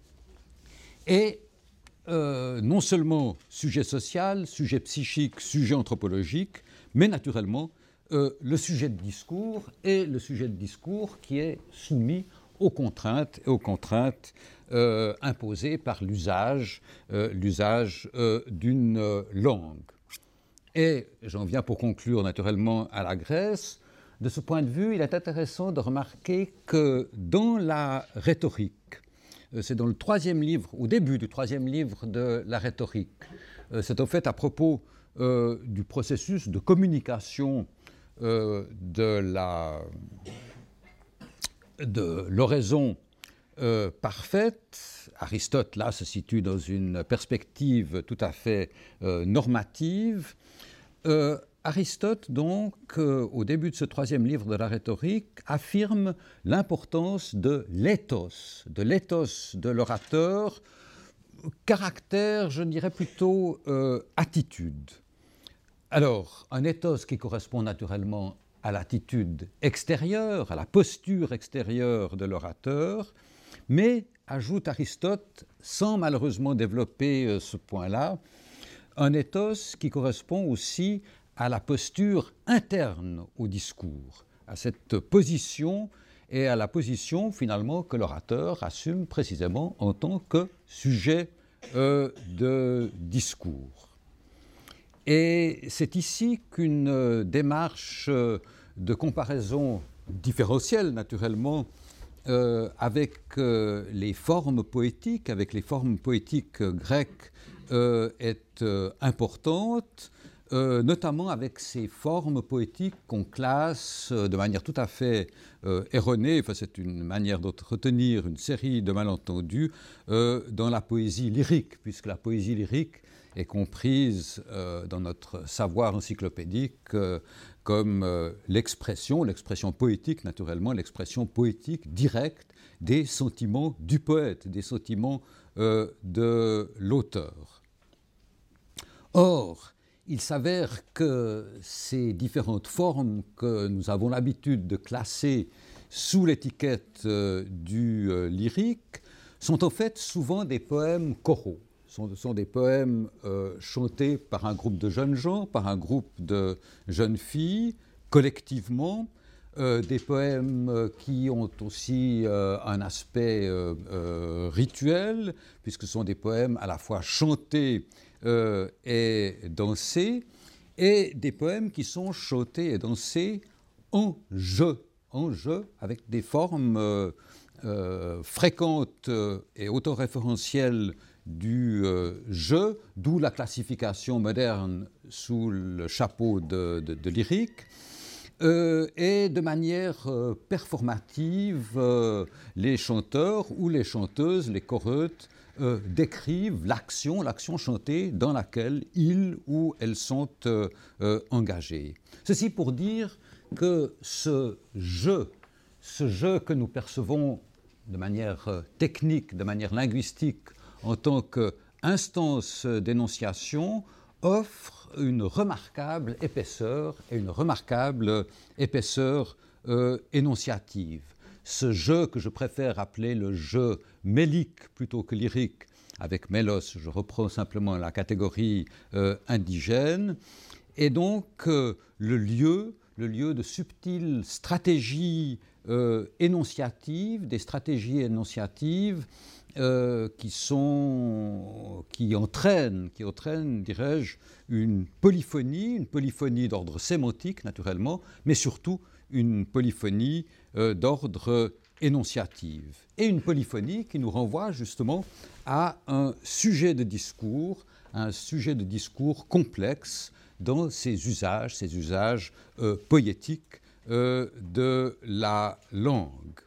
Et euh, non seulement sujet social, sujet psychique, sujet anthropologique, mais naturellement euh, le sujet de discours et le sujet de discours qui est soumis aux contraintes et aux contraintes euh, imposées par l'usage, euh, l'usage euh, d'une euh, langue. Et j'en viens pour conclure naturellement à la Grèce. De ce point de vue, il est intéressant de remarquer que dans la rhétorique, c'est dans le troisième livre, au début du troisième livre de la rhétorique, c'est en fait à propos euh, du processus de communication euh, de la, de l'oraison euh, parfaite. Aristote, là, se situe dans une perspective tout à fait euh, normative. Euh, Aristote, donc, euh, au début de ce troisième livre de la rhétorique, affirme l'importance de l'éthos, de l'éthos de l'orateur, caractère, je dirais plutôt euh, attitude. Alors, un éthos qui correspond naturellement à l'attitude extérieure, à la posture extérieure de l'orateur, mais, ajoute Aristote, sans malheureusement développer euh, ce point-là, un éthos qui correspond aussi à la posture interne au discours, à cette position et à la position finalement que l'orateur assume précisément en tant que sujet euh, de discours. Et c'est ici qu'une euh, démarche euh, de comparaison différentielle naturellement euh, avec euh, les formes poétiques, avec les formes poétiques euh, grecques euh, est euh, importante. Euh, notamment avec ces formes poétiques qu'on classe euh, de manière tout à fait euh, erronée, enfin, c'est une manière de retenir une série de malentendus euh, dans la poésie lyrique, puisque la poésie lyrique est comprise euh, dans notre savoir encyclopédique euh, comme euh, l'expression, l'expression poétique naturellement, l'expression poétique directe des sentiments du poète, des sentiments euh, de l'auteur. Or, il s'avère que ces différentes formes que nous avons l'habitude de classer sous l'étiquette euh, du euh, lyrique sont en fait souvent des poèmes choraux. Ce sont, sont des poèmes euh, chantés par un groupe de jeunes gens, par un groupe de jeunes filles, collectivement, euh, des poèmes euh, qui ont aussi euh, un aspect euh, euh, rituel, puisque ce sont des poèmes à la fois chantés Euh, et dansés, et des poèmes qui sont chantés et dansés en jeu, en jeu avec des formes euh, euh, fréquentes et autoréférentielles du euh, jeu, d'où la classification moderne sous le chapeau de, de, de lyrique. Euh, et de manière euh, performative, euh, les chanteurs ou les chanteuses, les choreutes, euh, décrivent l'action, l'action chantée dans laquelle ils ou elles sont euh, euh, engagés. Ceci pour dire que ce jeu, ce jeu que nous percevons de manière euh, technique, de manière linguistique, en tant qu'instance d'énonciation, offre une remarquable épaisseur et une remarquable épaisseur euh, énonciative. Ce jeu que je préfère appeler le jeu mélique plutôt que lyrique, avec mélos, je reprends simplement la catégorie euh, indigène, est donc euh, le lieu, le lieu de subtiles stratégies euh, énonciatives, des stratégies énonciatives Euh, qui, sont, qui, entraînent, qui entraînent, dirais-je, une polyphonie, une polyphonie d'ordre sémantique, naturellement, mais surtout une polyphonie euh, d'ordre énonciative. Et une polyphonie qui nous renvoie justement à un sujet de discours, un sujet de discours complexe dans ses usages, ses usages euh, poétiques euh, de la langue.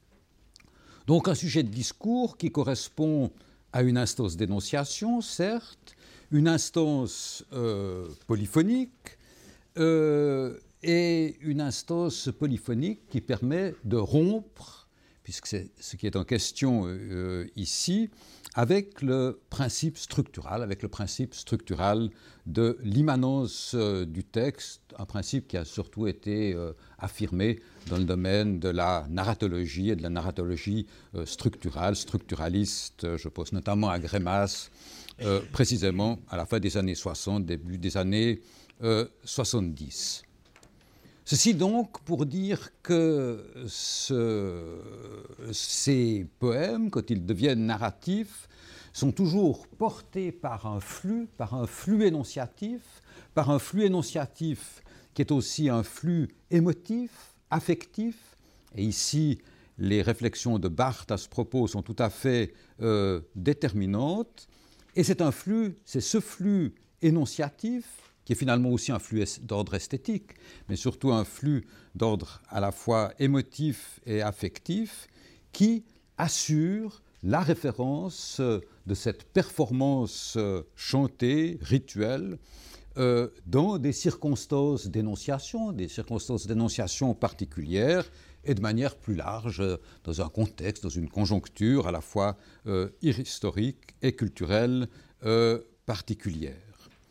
Donc un sujet de discours qui correspond à une instance d'énonciation, certes, une instance euh, polyphonique euh, et une instance polyphonique qui permet de rompre, puisque c'est ce qui est en question euh, ici, avec le principe structural, avec le principe structural de l'immanence euh, du texte, un principe qui a surtout été euh, affirmé dans le domaine de la narratologie et de la narratologie euh, structurale, structuraliste. Je pense notamment à Grémas, euh, précisément à la fin des années soixante, début des années euh, soixante-dix. Ceci donc pour dire que ce, ces poèmes, quand ils deviennent narratifs, sont toujours portés par un flux, par un flux énonciatif, par un flux énonciatif qui est aussi un flux émotif, affectif. Et ici, les réflexions de Barthes à ce propos sont tout à fait euh, déterminantes. Et c'est un flux, c'est ce flux énonciatif qui est finalement aussi un flux d'ordre esthétique, mais surtout un flux d'ordre à la fois émotif et affectif, qui assure la référence de cette performance chantée, rituelle, euh, dans des circonstances d'énonciation, des circonstances d'énonciation particulières, et de manière plus large, dans un contexte, dans une conjoncture à la fois euh, historique et culturelle euh, particulière.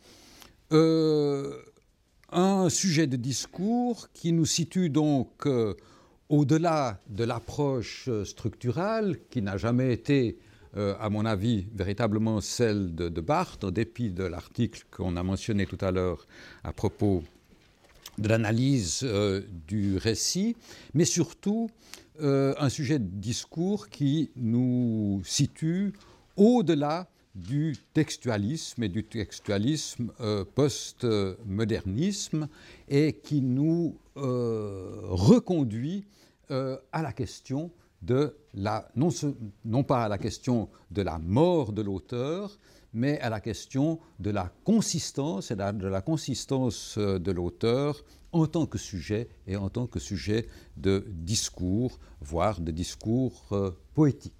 Euh, un sujet de discours qui nous situe donc euh, au-delà de l'approche structurale, qui n'a jamais été, euh, à mon avis, véritablement celle de, de Barthes, en dépit de l'article qu'on a mentionné tout à l'heure à propos de l'analyse euh, du récit, mais surtout euh, un sujet de discours qui nous situe au-delà du textualisme et du textualisme euh, post-modernisme et qui nous euh, reconduit euh, à la question de la, non, non pas à la question de la mort de l'auteur, mais à la question de la consistance et de la, de la consistance de l'auteur en tant que sujet et en tant que sujet de discours, voire de discours euh, poétiques.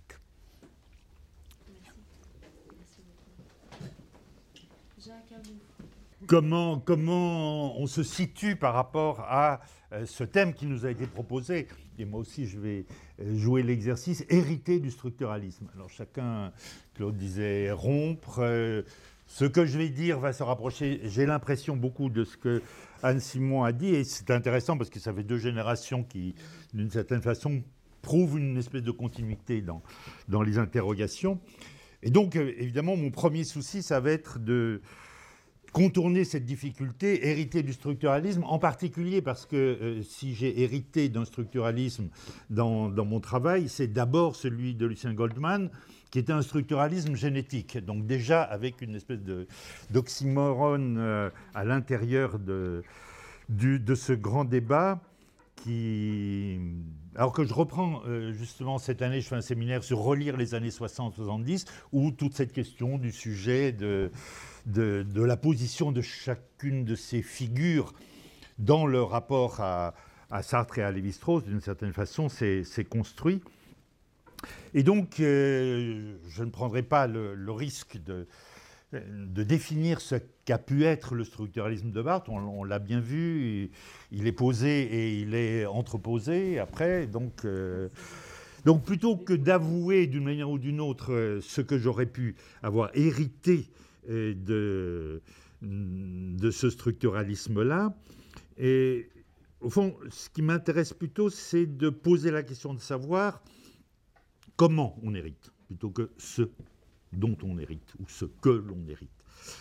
Comment, comment on se situe par rapport à euh, ce thème qui nous a été proposé, et moi aussi je vais jouer l'exercice, hérité du structuralisme. Alors chacun, Claude disait rompre, euh, ce que je vais dire va se rapprocher, j'ai l'impression, beaucoup de ce que Anne Simon a dit, et c'est intéressant parce que ça fait deux générations qui, d'une certaine façon, prouvent une espèce de continuité dans, dans les interrogations. Et donc, euh, évidemment, mon premier souci, ça va être de contourner cette difficulté, hériter du structuralisme, en particulier parce que euh, si j'ai hérité d'un structuralisme dans, dans mon travail, c'est d'abord celui de Lucien Goldman, qui était un structuralisme génétique, donc déjà avec une espèce de, d'oxymorone euh, à l'intérieur de, du, de ce grand débat, qui... Alors que je reprends euh, justement cette année, je fais un séminaire sur relire les années soixante soixante-dix, où toute cette question du sujet de, de, de la position de chacune de ces figures dans le rapport à, à Sartre et à Lévi-Strauss, d'une certaine façon, c'est construit. Et donc, euh, je ne prendrai pas le, le risque de, de définir ce qu'a pu être le structuralisme de Barthes. On, on l'a bien vu, il, il est posé et il est entreposé après. Donc, euh, donc plutôt que d'avouer d'une manière ou d'une autre ce que j'aurais pu avoir hérité de, de ce structuralisme-là, et au fond, ce qui m'intéresse plutôt, c'est de poser la question de savoir comment on hérite, plutôt que ce dont on hérite, ou ce que l'on hérite.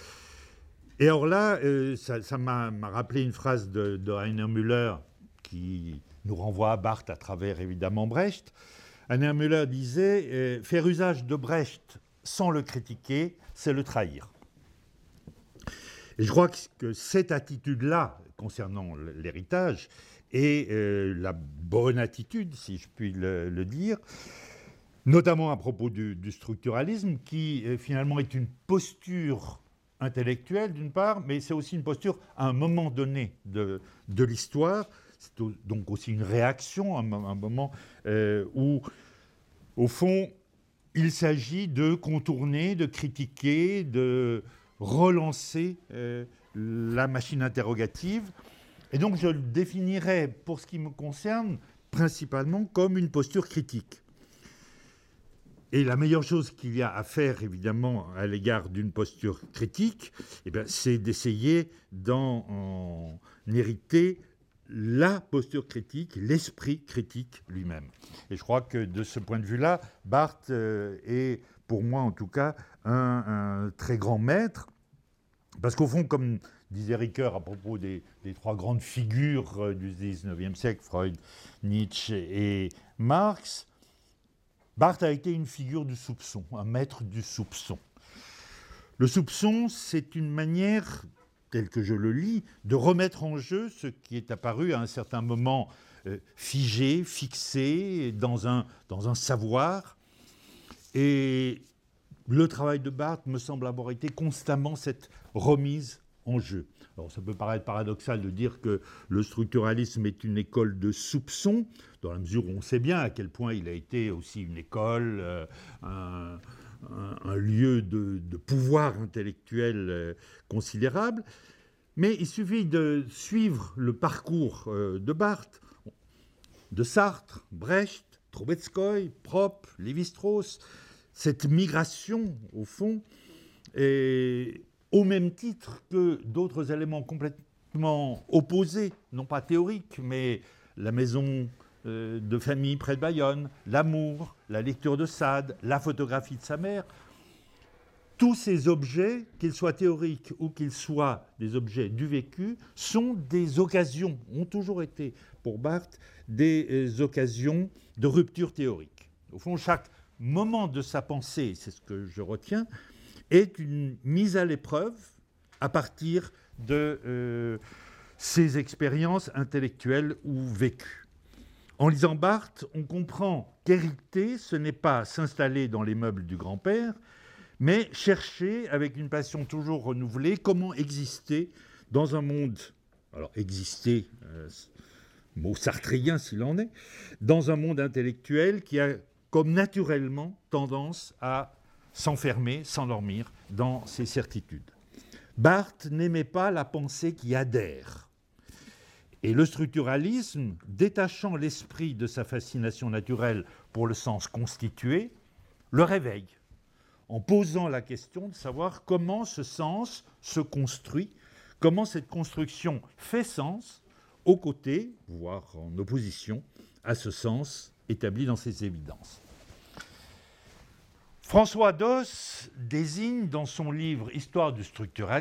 Et alors là, euh, ça m'a rappelé une phrase de, de Heiner Müller, qui nous renvoie à Barthes à travers, évidemment, Brecht. Heiner Müller disait euh, « Faire usage de Brecht sans le critiquer, c'est le trahir ». Et je crois que, que cette attitude-là, concernant l'héritage, est euh, la bonne attitude, si je puis le, le dire, notamment à propos du, du structuralisme, qui euh, finalement est une posture intellectuelle d'une part, mais c'est aussi une posture à un moment donné de, de l'histoire. C'est donc aussi une réaction, un, un moment euh, où, au fond, il s'agit de contourner, de critiquer, de relancer euh, la machine interrogative. Et donc je le définirais, pour ce qui me concerne, principalement comme une posture critique. Et la meilleure chose qu'il y a à faire, évidemment, à l'égard d'une posture critique, eh bien, c'est d'essayer d'en hériter la posture critique, l'esprit critique lui-même. Et je crois que de ce point de vue-là, Barthes euh, est, pour moi en tout cas, un, un très grand maître, parce qu'au fond, comme disait Ricoeur à propos des, des trois grandes figures euh, du dix-neuvième siècle, Freud, Nietzsche et Marx, Barthes a été une figure du soupçon, un maître du soupçon. Le soupçon, c'est une manière, telle que je le lis, de remettre en jeu ce qui est apparu à un certain moment euh, figé, fixé, dans un, dans un savoir. Et le travail de Barthes me semble avoir été constamment cette remise en jeu. Alors ça peut paraître paradoxal de dire que le structuralisme est une école de soupçon, dans la mesure où on sait bien à quel point il a été aussi une école, euh, un, un, un lieu de, de pouvoir intellectuel euh, considérable. Mais il suffit de suivre le parcours euh, de Barthes, de Sartre, Brecht, Trubetskoy, Propp, Lévi-Strauss, cette migration, au fond, est au même titre que d'autres éléments complètement opposés, non pas théoriques, mais la maison euh, de famille près de Bayonne, l'amour, la lecture de Sade, la photographie de sa mère. Tous ces objets, qu'ils soient théoriques ou qu'ils soient des objets du vécu, sont des occasions, ont toujours été pour Barthes des euh, occasions de rupture théorique. Au fond, chaque moment de sa pensée, c'est ce que je retiens, est une mise à l'épreuve à partir de euh, ses expériences intellectuelles ou vécues. En lisant Barthes, on comprend qu'hériter, ce n'est pas s'installer dans les meubles du grand-père, mais chercher, avec une passion toujours renouvelée, comment exister dans un monde, alors exister, euh, mot sartrien s'il en est, dans un monde intellectuel qui a comme naturellement tendance à s'enfermer, s'endormir dans ses certitudes. Barthes n'aimait pas la pensée qui adhère. Et le structuralisme, détachant l'esprit de sa fascination naturelle pour le sens constitué, le réveille, en posant la question de savoir comment ce sens se construit, comment cette construction fait sens, aux côtés, voire en opposition, à ce sens établi dans ses évidences. François Doss désigne dans son livre « Histoire du structuralisme »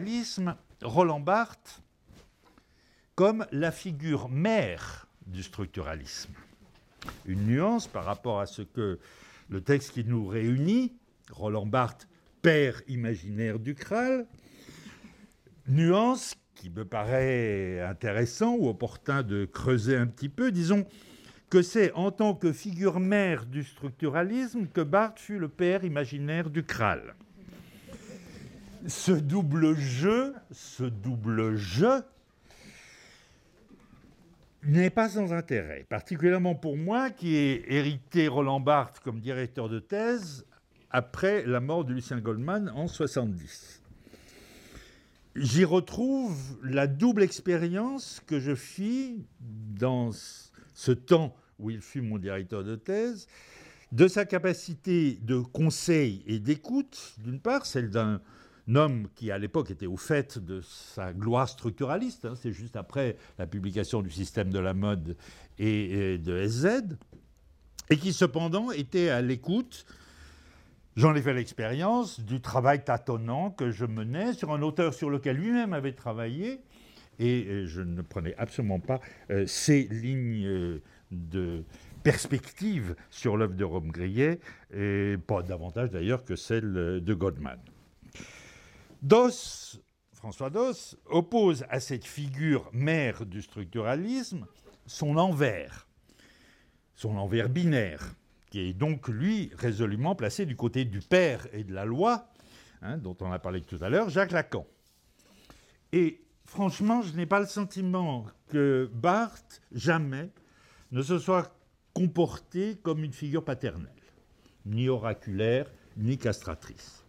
Roland Barthes comme la figure mère du structuralisme. Une nuance par rapport à ce que le texte qui nous réunit, Roland Barthes, père imaginaire du Kraal, nuance qui me paraît intéressant ou opportun de creuser un petit peu. Disons que c'est en tant que figure mère du structuralisme que Barthes fut le père imaginaire du Kraal. Ce double jeu, ce double jeu n'est pas sans intérêt, particulièrement pour moi qui ai hérité Roland Barthes comme directeur de thèse après la mort de Lucien Goldman en soixante-dix. J'y retrouve la double expérience que je fis dans ce temps où il fut mon directeur de thèse, de sa capacité de conseil et d'écoute, d'une part, celle d'un homme qui, à l'époque, était au fait de sa gloire structuraliste, hein, c'est juste après la publication du système de la mode et, et de S Z, et qui, cependant, était à l'écoute, j'en ai fait l'expérience, du travail tâtonnant que je menais sur un auteur sur lequel lui-même avait travaillé, et je ne prenais absolument pas euh, ces lignes euh, de perspective sur l'œuvre de Rome-Grillet, et pas davantage d'ailleurs que celle de Goldman. Doss, François Doss, oppose à cette figure mère du structuralisme son envers, son envers binaire, qui est donc, lui, résolument placé du côté du père et de la loi, hein, dont on a parlé tout à l'heure, Jacques Lacan. Et franchement, je n'ai pas le sentiment que Barthes, jamais, ne se soit comporté comme une figure paternelle, ni oraculaire, ni castratrice.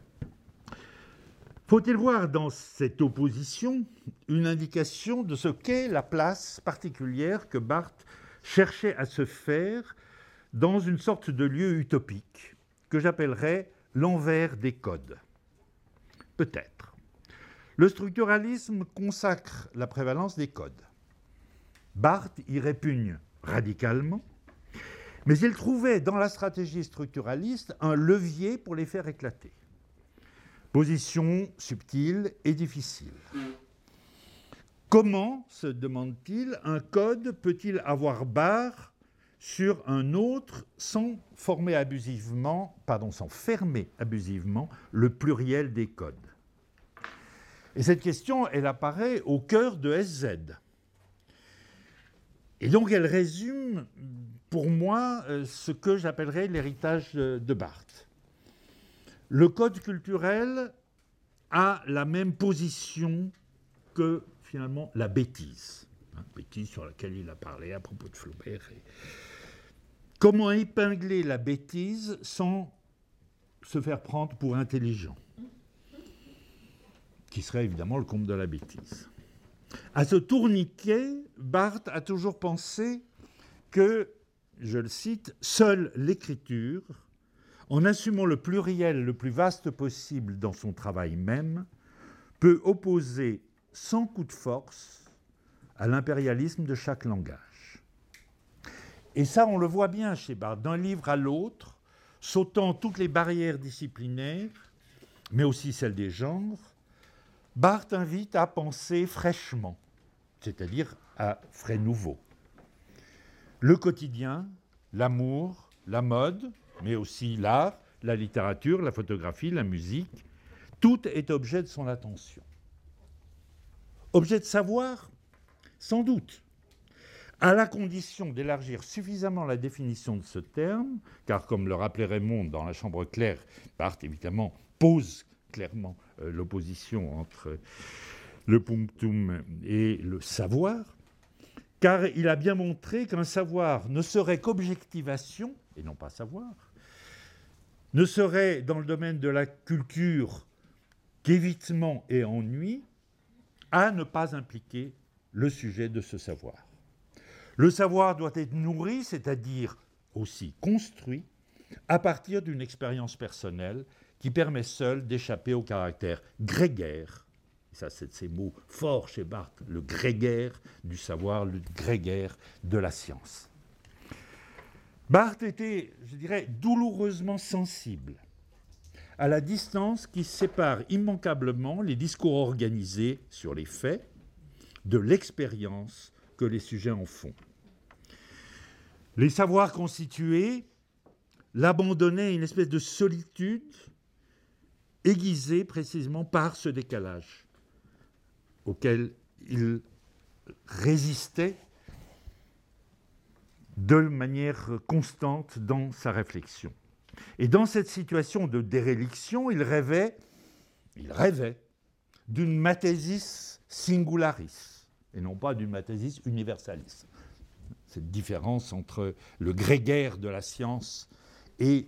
Faut-il voir dans cette opposition une indication de ce qu'est la place particulière que Barthes cherchait à se faire dans une sorte de lieu utopique que j'appellerais l'envers des codes? Peut-être. Le structuralisme consacre la prévalence des codes. Barthes y répugne radicalement, mais il trouvait dans la stratégie structuraliste un levier pour les faire éclater. Position subtile et difficile. Comment, se demande-t-il, un code peut-il avoir barre sur un autre sans former abusivement, pardon, sans fermer abusivement le pluriel des codes? Et cette question, elle apparaît au cœur de S Z. Et donc elle résume, pour moi, ce que j'appellerais l'héritage de Barthes. Le code culturel a la même position que, finalement, la bêtise. Hein, bêtise sur laquelle il a parlé à propos de Flaubert. Et... Comment épingler la bêtise sans se faire prendre pour intelligent? Qui serait évidemment le comble de la bêtise. À ce tourniquet, Barthes a toujours pensé que, je le cite, « seule l'écriture, en assumant le pluriel le plus vaste possible dans son travail même, peut opposer sans coup de force à l'impérialisme de chaque langage. » Et ça, on le voit bien chez Barthes, d'un livre à l'autre, sautant toutes les barrières disciplinaires, mais aussi celles des genres, Barthes invite à penser fraîchement, c'est-à-dire à frais nouveau. Le quotidien, l'amour, la mode, mais aussi l'art, la littérature, la photographie, la musique, tout est objet de son attention. Objet de savoir, sans doute, à la condition d'élargir suffisamment la définition de ce terme, car comme le rappelait Raymond dans La Chambre claire, Barthes évidemment pose clairement euh, l'opposition entre le punctum et le savoir, car il a bien montré qu'un savoir ne serait qu'objectivation, et non pas savoir, ne serait dans le domaine de la culture qu'évitement et ennui, à ne pas impliquer le sujet de ce savoir. Le savoir doit être nourri, c'est-à-dire aussi construit, à partir d'une expérience personnelle qui permet seule d'échapper au caractère grégaire, ça c'est de ces mots forts chez Barthes, le grégaire du savoir, le grégaire de la science. Barthes était, je dirais, douloureusement sensible à la distance qui sépare immanquablement les discours organisés sur les faits de l'expérience que les sujets en font. Les savoirs constitués l'abandonnaient à une espèce de solitude aiguisée précisément par ce décalage auquel il résistait de manière constante dans sa réflexion. Et dans cette situation de déréliction, il rêvait, il rêvait d'une mathésis singularis, et non pas d'une mathésis universalis. Cette différence entre le grégaire de la science et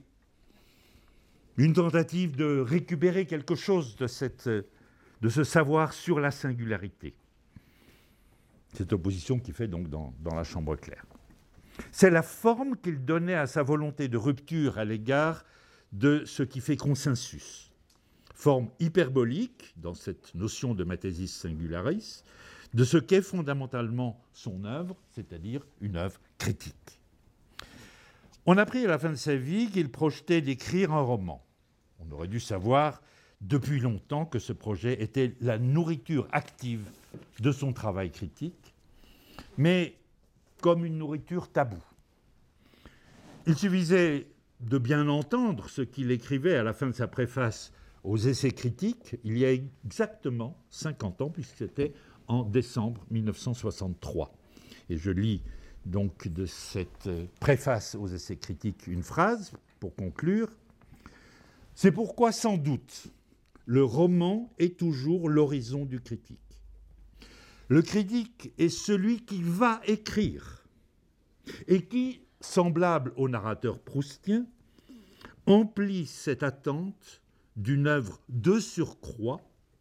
une tentative de récupérer quelque chose de, cette, de ce savoir sur la singularité. Cette opposition qu'il fait donc dans, dans la chambre claire. C'est la forme qu'il donnait à sa volonté de rupture à l'égard de ce qui fait consensus. Forme hyperbolique, dans cette notion de mathésis singularis, de ce qu'est fondamentalement son œuvre, c'est-à-dire une œuvre critique. On a appris à la fin de sa vie qu'il projetait d'écrire un roman. On aurait dû savoir depuis longtemps que ce projet était la nourriture active de son travail critique, mais comme une nourriture taboue. Il suffisait de bien entendre ce qu'il écrivait à la fin de sa préface aux Essais critiques, il y a exactement cinquante ans, puisque c'était en décembre mille neuf cent soixante-trois. Et je lis donc de cette préface aux Essais critiques une phrase pour conclure. « C'est pourquoi, sans doute, le roman est toujours l'horizon du critique. Le critique est celui qui va écrire et qui, semblable au narrateur proustien, emplit cette attente d'une œuvre de surcroît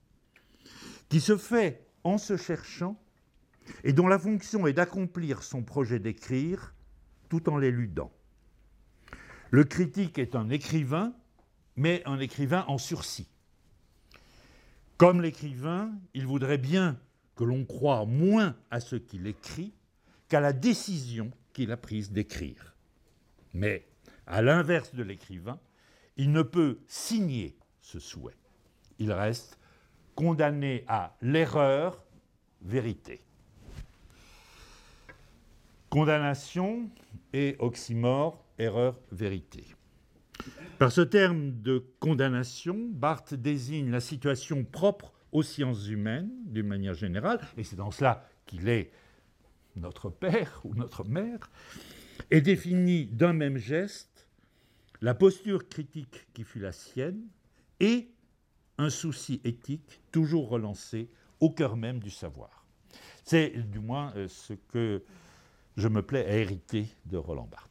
qui se fait en se cherchant et dont la fonction est d'accomplir son projet d'écrire tout en l'éludant. Le critique est un écrivain, mais un écrivain en sursis. Comme l'écrivain, il voudrait bien que l'on croie moins à ce qu'il écrit qu'à la décision qu'il a prise d'écrire. Mais, à l'inverse de l'écrivain, il ne peut signer ce souhait. Il reste condamné à l'erreur, vérité. Condamnation et oxymore, erreur, vérité. Par ce terme de condamnation, Barthes désigne la situation propre aux sciences humaines, d'une manière générale, et c'est dans cela qu'il est notre père ou notre mère, et définit d'un même geste la posture critique qui fut la sienne et un souci éthique toujours relancé au cœur même du savoir. C'est du moins ce que je me plais à hériter de Roland Barthes.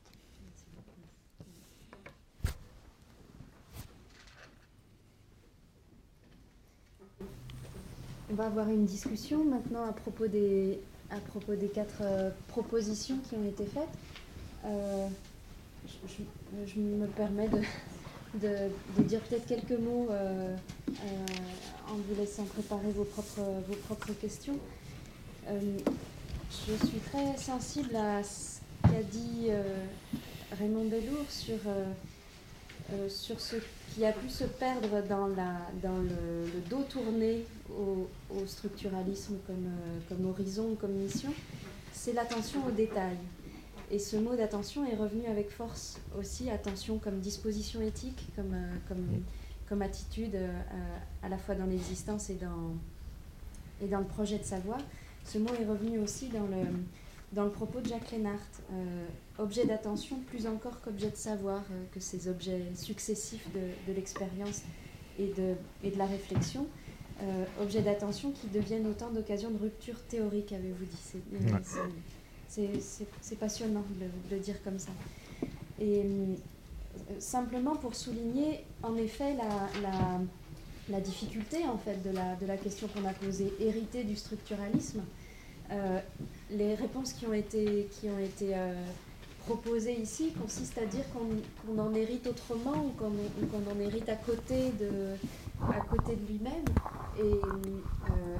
On va avoir une discussion maintenant à propos des, à propos des quatre euh, propositions qui ont été faites. Euh, je, je, je me permets de, de, de dire peut-être quelques mots euh, euh, en vous laissant préparer vos propres, vos propres questions. Euh, je suis très sensible à ce qu'a dit euh, Raymond Bellour sur, euh, euh, sur ce qui a pu se perdre dans, la, dans le, le dos tourné au, au structuralisme comme, euh, comme horizon, comme mission, c'est l'attention aux détails. Et ce mot d'attention est revenu avec force aussi, attention comme disposition éthique, comme, euh, comme, comme attitude euh, à la fois dans l'existence et dans, et dans le projet de savoir. Ce mot est revenu aussi dans le, dans le propos de Jacques Lénart. Euh, objet d'attention plus encore qu'objet de savoir, euh, que ces objets successifs de, de l'expérience et de, et de la réflexion. Euh, objets d'attention qui deviennent autant d'occasions de rupture théorique, avez-vous dit. C'est, euh, c'est, c'est, c'est, c'est passionnant de le, de le dire comme ça. Et euh, simplement pour souligner, en effet, la, la, la difficulté en fait, de, la, de la question qu'on a posée, héritée du structuralisme. Euh, les réponses qui ont été, qui ont été euh, proposées ici consistent à dire qu'on, qu'on en hérite autrement ou qu'on, ou qu'on en hérite à côté de, à côté de lui-même. Et euh,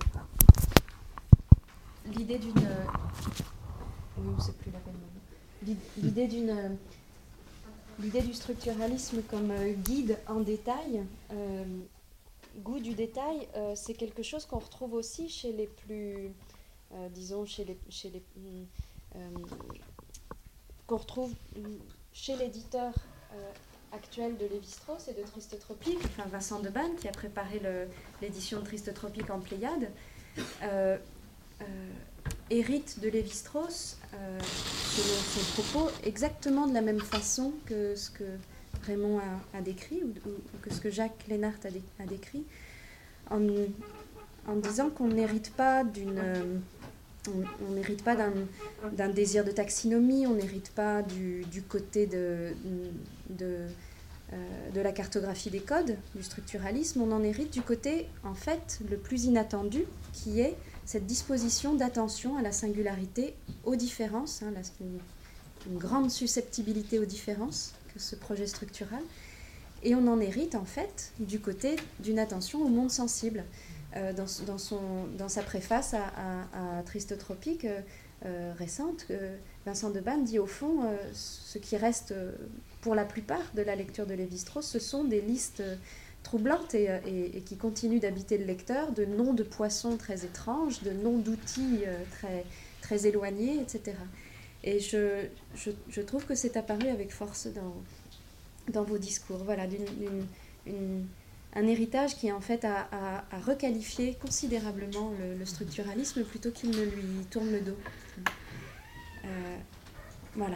l'idée d'une... Oui, c'est plus la peine. L'idée d'une... L'idée du structuralisme comme guide en détail, euh, goût du détail, euh, c'est quelque chose qu'on retrouve aussi chez les plus... Euh, disons, chez les... Chez les euh, qu'on retrouve chez l'éditeur euh, actuel de Lévi-Strauss et de Triste Tropique, enfin Vincent Debanne, qui a préparé le, l'édition de Triste Tropique en Pléiade. euh, euh, hérite de Lévi-Strauss, euh, selon ses propos, exactement de la même façon que ce que Raymond a, a décrit, ou, ou, ou que ce que Jacques Lénart a, dé, a décrit, en, en disant qu'on n'hérite pas d'une... Euh, on n'hérite pas d'un, d'un désir de taxinomie, on n'hérite pas du, du côté de, de, euh, de la cartographie des codes, du structuralisme, on en hérite du côté, en fait, le plus inattendu, qui est cette disposition d'attention à la singularité, aux différences, hein, là, c'est une, une grande susceptibilité aux différences que ce projet structural, et on en hérite, en fait, du côté d'une attention au monde sensible. Euh, dans, dans, son, dans sa préface à, à, à Tristotropique euh, euh, récente, euh, Vincent Debanne dit au fond, euh, ce qui reste euh, pour la plupart de la lecture de Lévi-Strauss, ce sont des listes euh, troublantes et, et, et qui continuent d'habiter le lecteur, de noms de poissons très étranges, de noms d'outils euh, très, très éloignés, et cetera. Et je, je, je trouve que c'est apparu avec force dans, dans vos discours, voilà, d'une, d'une, une, un héritage qui en fait a, a, a requalifié considérablement le, le structuralisme plutôt qu'il ne lui tourne le dos. Euh, voilà.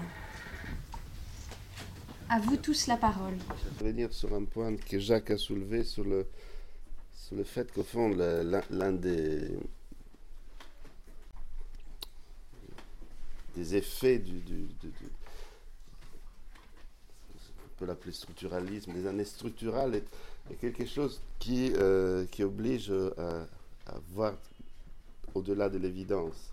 À vous tous la parole. Je vais revenir sur un point que Jacques a soulevé sur le, sur le fait qu'au fond, le, l'un, l'un des, des effets du, du, du, du on peut l'appeler structuralisme, des années structurales, est, est quelque chose qui, euh, qui oblige à, à voir au-delà de l'évidence.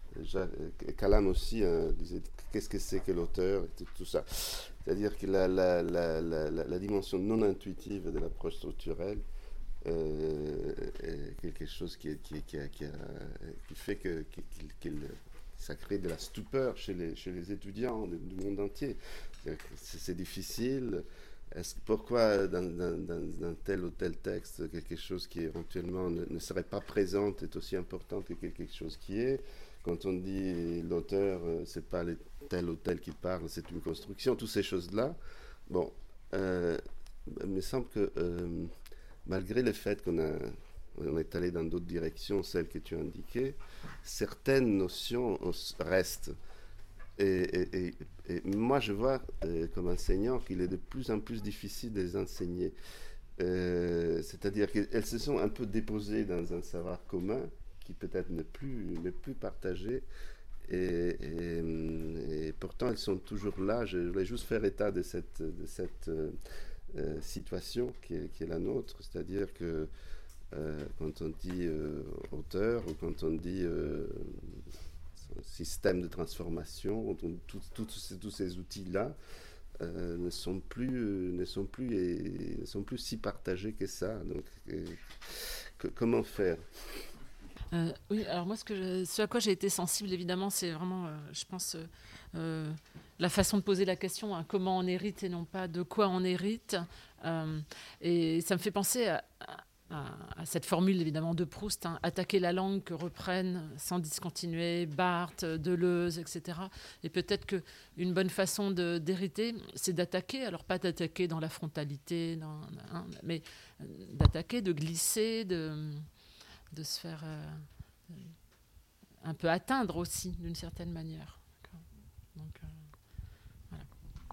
Calam aussi hein, disait qu'est-ce que c'est que l'auteur, et tout ça. C'est-à-dire que la, la, la, la, la dimension non intuitive de l'approche structurelle euh, est quelque chose qui, est, qui, qui, a, qui, a, qui fait que qui, qui, qui, ça crée de la stupeur chez les, chez les étudiants du, du monde entier. C'est, c'est difficile. Est-ce, pourquoi dans, dans, dans tel ou tel texte, quelque chose qui éventuellement ne, ne serait pas présent est aussi important que quelque chose qui est? Quand on dit l'auteur, c'est pas les, tel ou tel qui parle, c'est une construction, toutes ces choses-là. Bon, euh, il me semble que euh, malgré le fait qu'on a, on est allé dans d'autres directions, celles que tu as indiquées, certaines notions restent. Et, et, et, et moi, je vois euh, comme enseignant qu'il est de plus en plus difficile de les enseigner. Euh, c'est-à-dire qu'elles se sont un peu déposées dans un savoir commun qui peut-être n'est plus, n'est plus partagé. Et, et, et pourtant, elles sont toujours là. Je voulais juste faire état de cette, de cette euh, euh, situation qui est, qui est la nôtre. C'est-à-dire que euh, quand on dit euh, auteur ou quand on dit euh, système de transformation, tous ces, tous ces outils-là euh, ne sont plus, ne sont plus, et, ne sont plus si partagés que ça. Donc, et, que, comment faire ? Euh, oui, alors moi, ce, que je, ce à quoi j'ai été sensible, évidemment, c'est vraiment, euh, je pense, euh, euh, la façon de poser la question, hein, comment on hérite et non pas de quoi on hérite. Euh, et ça me fait penser à, à, à cette formule, évidemment, de Proust, hein, attaquer la langue que reprennent sans discontinuer Barthes, Deleuze, et cetera. Et peut-être qu'une bonne façon de, d'hériter, c'est d'attaquer, alors pas d'attaquer dans la frontalité, dans, hein, mais d'attaquer, de glisser, de... de se faire euh, un peu atteindre aussi, d'une certaine manière. Donc, euh, voilà.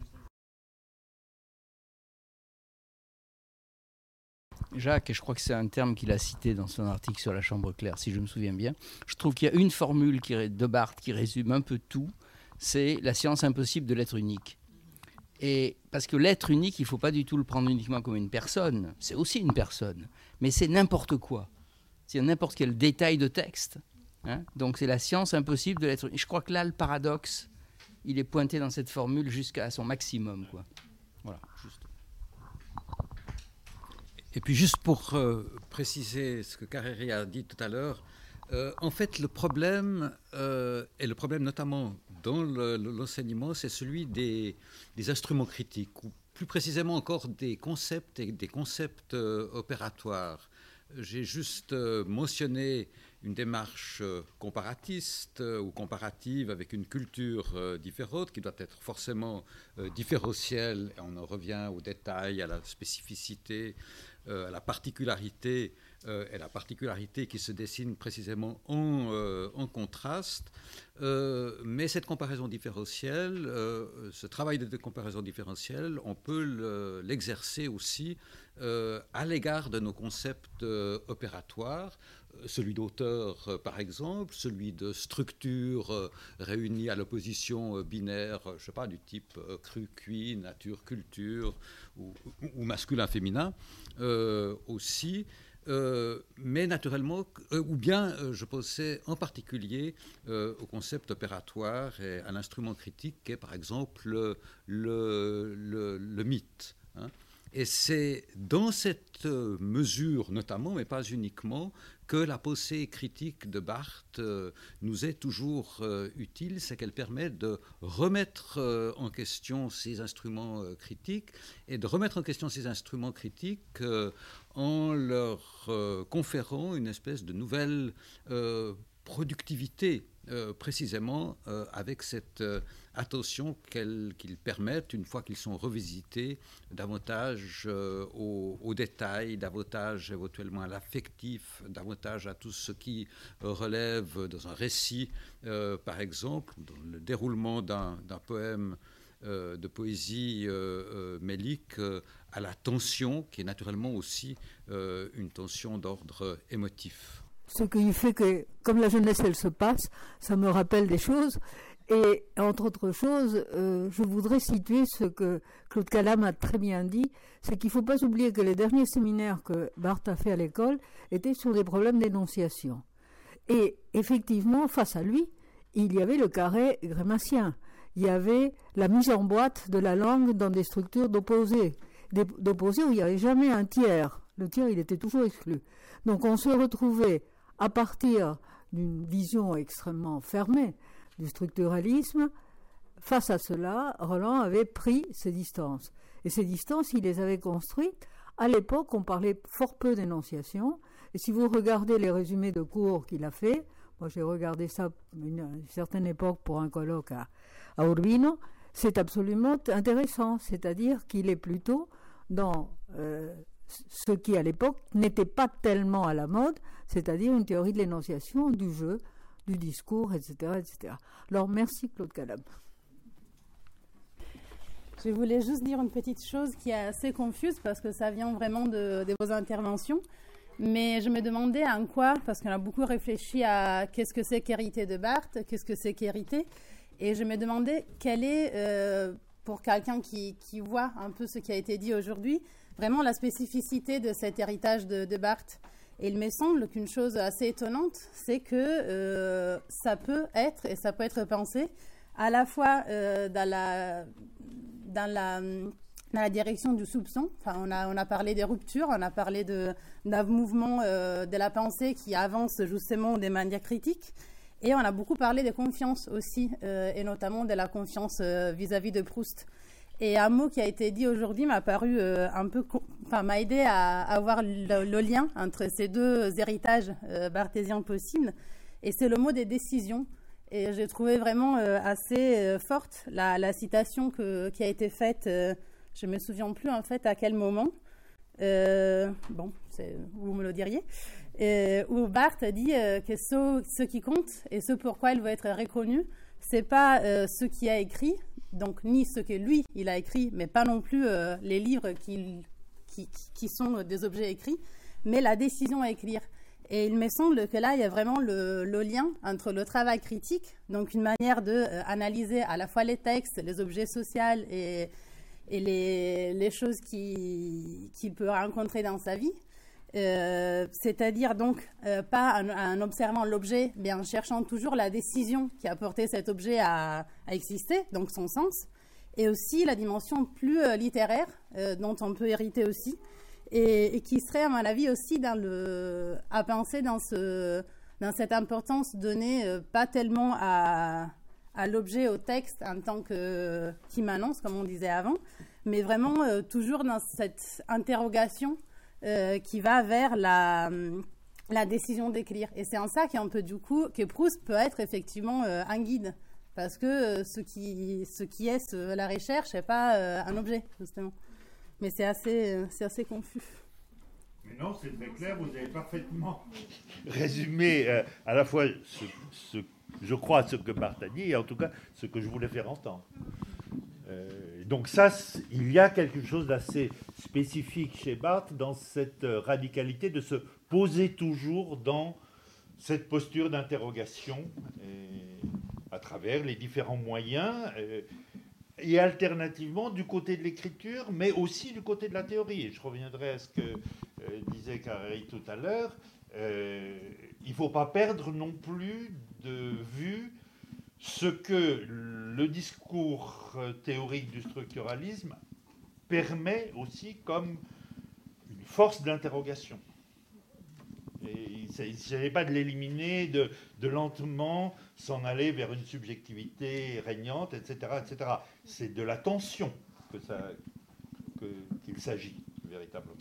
Jacques, et je crois que c'est un terme qu'il a cité dans son article sur la Chambre claire, si je me souviens bien, je trouve qu'il y a une formule qui, de Barthes qui résume un peu tout, c'est la science impossible de l'être unique. Et parce que l'être unique, il ne faut pas du tout le prendre uniquement comme une personne, c'est aussi une personne, mais c'est n'importe quoi. C'est n'importe quel détail de texte. Hein. Donc c'est la science impossible de l'être unique. Je crois que là, le paradoxe, il est pointé dans cette formule jusqu'à son maximum, quoi. Voilà, juste. Et puis juste pour euh, préciser ce que Carreri a dit tout à l'heure, euh, en fait le problème, euh, et le problème notamment dans le, l'enseignement, c'est celui des, des instruments critiques, ou plus précisément encore des concepts et des concepts euh, opératoires. J'ai juste euh, mentionné une démarche euh, comparatiste euh, ou comparative avec une culture euh, différente qui doit être forcément euh, différentielle. Et on en revient aux détails, à la spécificité, euh, à la particularité euh, est la particularité qui se dessine précisément en, euh, en contraste. Euh, mais cette comparaison différentielle, euh, ce travail de comparaison différentielle, on peut le, l'exercer aussi euh, à l'égard de nos concepts euh, opératoires, celui d'auteur euh, par exemple, celui de structure euh, réunie à l'opposition euh, binaire, je sais pas, du type euh, cru-cuit, nature-culture ou, ou, ou masculin-féminin euh, aussi. Euh, mais naturellement, euh, ou bien euh, je pensais en particulier euh, au concept opératoire et à l'instrument critique qui est par exemple le, le, le, le mythe. Hein. Et c'est dans cette mesure notamment, mais pas uniquement, que la pensée critique de Barthes euh, nous est toujours euh, utile, c'est qu'elle permet de remettre euh, en question ces instruments euh, critiques et de remettre en question ces instruments critiques euh, en leur euh, conférant une espèce de nouvelle euh, productivité, euh, précisément euh, avec cette euh, attention qu'elles, qu'ils permettent, une fois qu'ils sont revisités, davantage euh, aux, aux détails, davantage éventuellement à l'affectif, davantage à tout ce qui euh, relève dans un récit, euh, par exemple, dans le déroulement d'un, d'un poème euh, de poésie euh, euh, mélique, euh, à la tension, qui est naturellement aussi euh, une tension d'ordre émotif. Ce qui fait que, comme la jeunesse, elle se passe, ça me rappelle des choses. Et entre autres choses, euh, je voudrais situer ce que Claude Callame a très bien dit, c'est qu'il ne faut pas oublier que les derniers séminaires que Barthes a fait à l'école étaient sur des problèmes d'énonciation. Et effectivement, face à lui, il y avait le carré grémacien. Il y avait la mise en boîte de la langue dans des structures d'opposés, d'opposés où il n'y avait jamais un tiers. Le tiers, il était toujours exclu. Donc on se retrouvait à partir d'une vision extrêmement fermée du structuralisme. Face à cela, Roland avait pris ses distances. Et ces distances, il les avait construites. À l'époque, on parlait fort peu d'énonciation. Et si vous regardez les résumés de cours qu'il a fait, moi j'ai regardé ça à une, une certaine époque pour un colloque à, à Urbino, c'est absolument intéressant. C'est-à-dire qu'il est plutôt dans euh, ce qui, à l'époque, n'était pas tellement à la mode, c'est-à-dire une théorie de l'énonciation, du jeu, du discours, et cetera, et cetera. Alors, merci Claude Callame. Je voulais juste dire une petite chose qui est assez confuse parce que ça vient vraiment de, de vos interventions. Mais je me demandais en quoi, parce qu'on a beaucoup réfléchi à qu'est-ce que c'est qu'hériter de Barthes, qu'est-ce que c'est qu'hériter. Et je me demandais quelle est, euh, pour quelqu'un qui, qui voit un peu ce qui a été dit aujourd'hui, vraiment la spécificité de cet héritage de, de Barthes. Et il me semble qu'une chose assez étonnante, c'est que euh, ça peut être, et ça peut être pensé, à la fois euh, dans, la, dans, la, dans la direction du soupçon. Enfin, on a, on a parlé des ruptures, on a parlé de, d'un mouvement euh, de la pensée qui avance justement des manières critiques. Et on a beaucoup parlé de confiance aussi, euh, et notamment de la confiance euh, vis-à-vis de Proust. Et un mot qui a été dit aujourd'hui m'a paru euh, un peu, enfin m'a aidé à, à voir le, le lien entre ces deux héritages euh, barthésiens possibles. Et c'est le mot des décisions. Et j'ai trouvé vraiment euh, assez euh, forte la, la citation que, qui a été faite. Euh, je me souviens plus en fait à quel moment. Euh, bon, c'est, vous me le diriez. Euh, où Barthes dit euh, que ce, ce qui compte et ce pourquoi il veut être reconnu, c'est pas euh, ce qui a écrit. Donc, ni ce que lui, il a écrit, mais pas non plus euh, les livres qui, qui, qui sont des objets écrits, mais la décision à écrire. Et il me semble que là, il y a vraiment le, le lien entre le travail critique, donc une manière d'analyser euh, à la fois les textes, les objets sociaux et, et les, les choses qu'il, qu'il peut rencontrer dans sa vie, euh, c'est-à-dire donc euh, pas en, en observant l'objet, mais en cherchant toujours la décision qui a porté cet objet à, à exister, donc son sens, et aussi la dimension plus euh, littéraire euh, dont on peut hériter aussi, et, et qui serait à mon avis aussi dans le, à penser dans, ce, dans cette importance donnée euh, pas tellement à, à l'objet, au texte en tant que qu'immanence, comme on disait avant, mais vraiment euh, toujours dans cette interrogation Euh, qui va vers la, la décision d'écrire. Et c'est en ça qu'on peut du coup, que Proust peut être effectivement euh, un guide, parce que euh, ce, qui, ce qui est ce, la recherche n'est pas euh, un objet, justement. Mais c'est assez, euh, c'est assez confus. Non, c'est très clair, vous avez parfaitement résumé euh, à la fois ce, ce, je crois, ce que Barthes a dit, et en tout cas ce que je voulais faire entendre. Euh, donc ça, il y a quelque chose d'assez spécifique chez Barthes dans cette radicalité de se poser toujours dans cette posture d'interrogation à travers les différents moyens, euh, et alternativement du côté de l'écriture, mais aussi du côté de la théorie. Et je reviendrai à ce que euh, disait Carré tout à l'heure. Euh, il ne faut pas perdre non plus de vue ce que le discours théorique du structuralisme permet aussi comme une force d'interrogation. Et il ne s'agit pas de l'éliminer, de, de lentement s'en aller vers une subjectivité régnante, et cetera, et cetera. C'est de la tension que ça, que, qu'il s'agit, véritablement.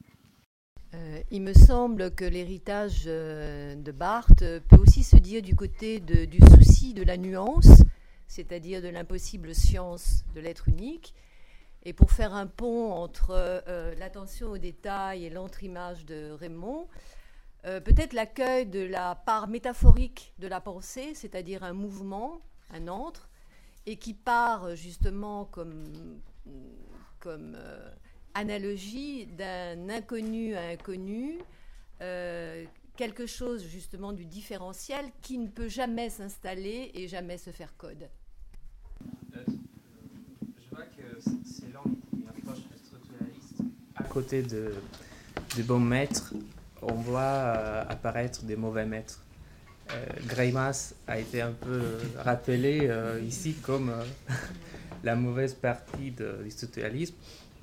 Euh, il me semble que l'héritage euh, de Barthes peut aussi se dire du côté de, du souci de la nuance, c'est-à-dire de l'impossible science de l'être unique. Et pour faire un pont entre euh, l'attention aux détails et l'entre-image de Raymond, Euh, peut-être l'accueil de la part métaphorique de la pensée, c'est-à-dire un mouvement, un entre, et qui part justement comme, comme euh, analogie d'un inconnu à inconnu, euh, quelque chose justement du différentiel qui ne peut jamais s'installer et jamais se faire code. Euh, je vois que c'est là une approche structuraliste. À côté de, de bons maîtres, on voit euh, apparaître des mauvais maîtres. Euh, Greimas a été un peu rappelé euh, ici comme euh, la mauvaise partie de, du structuralisme.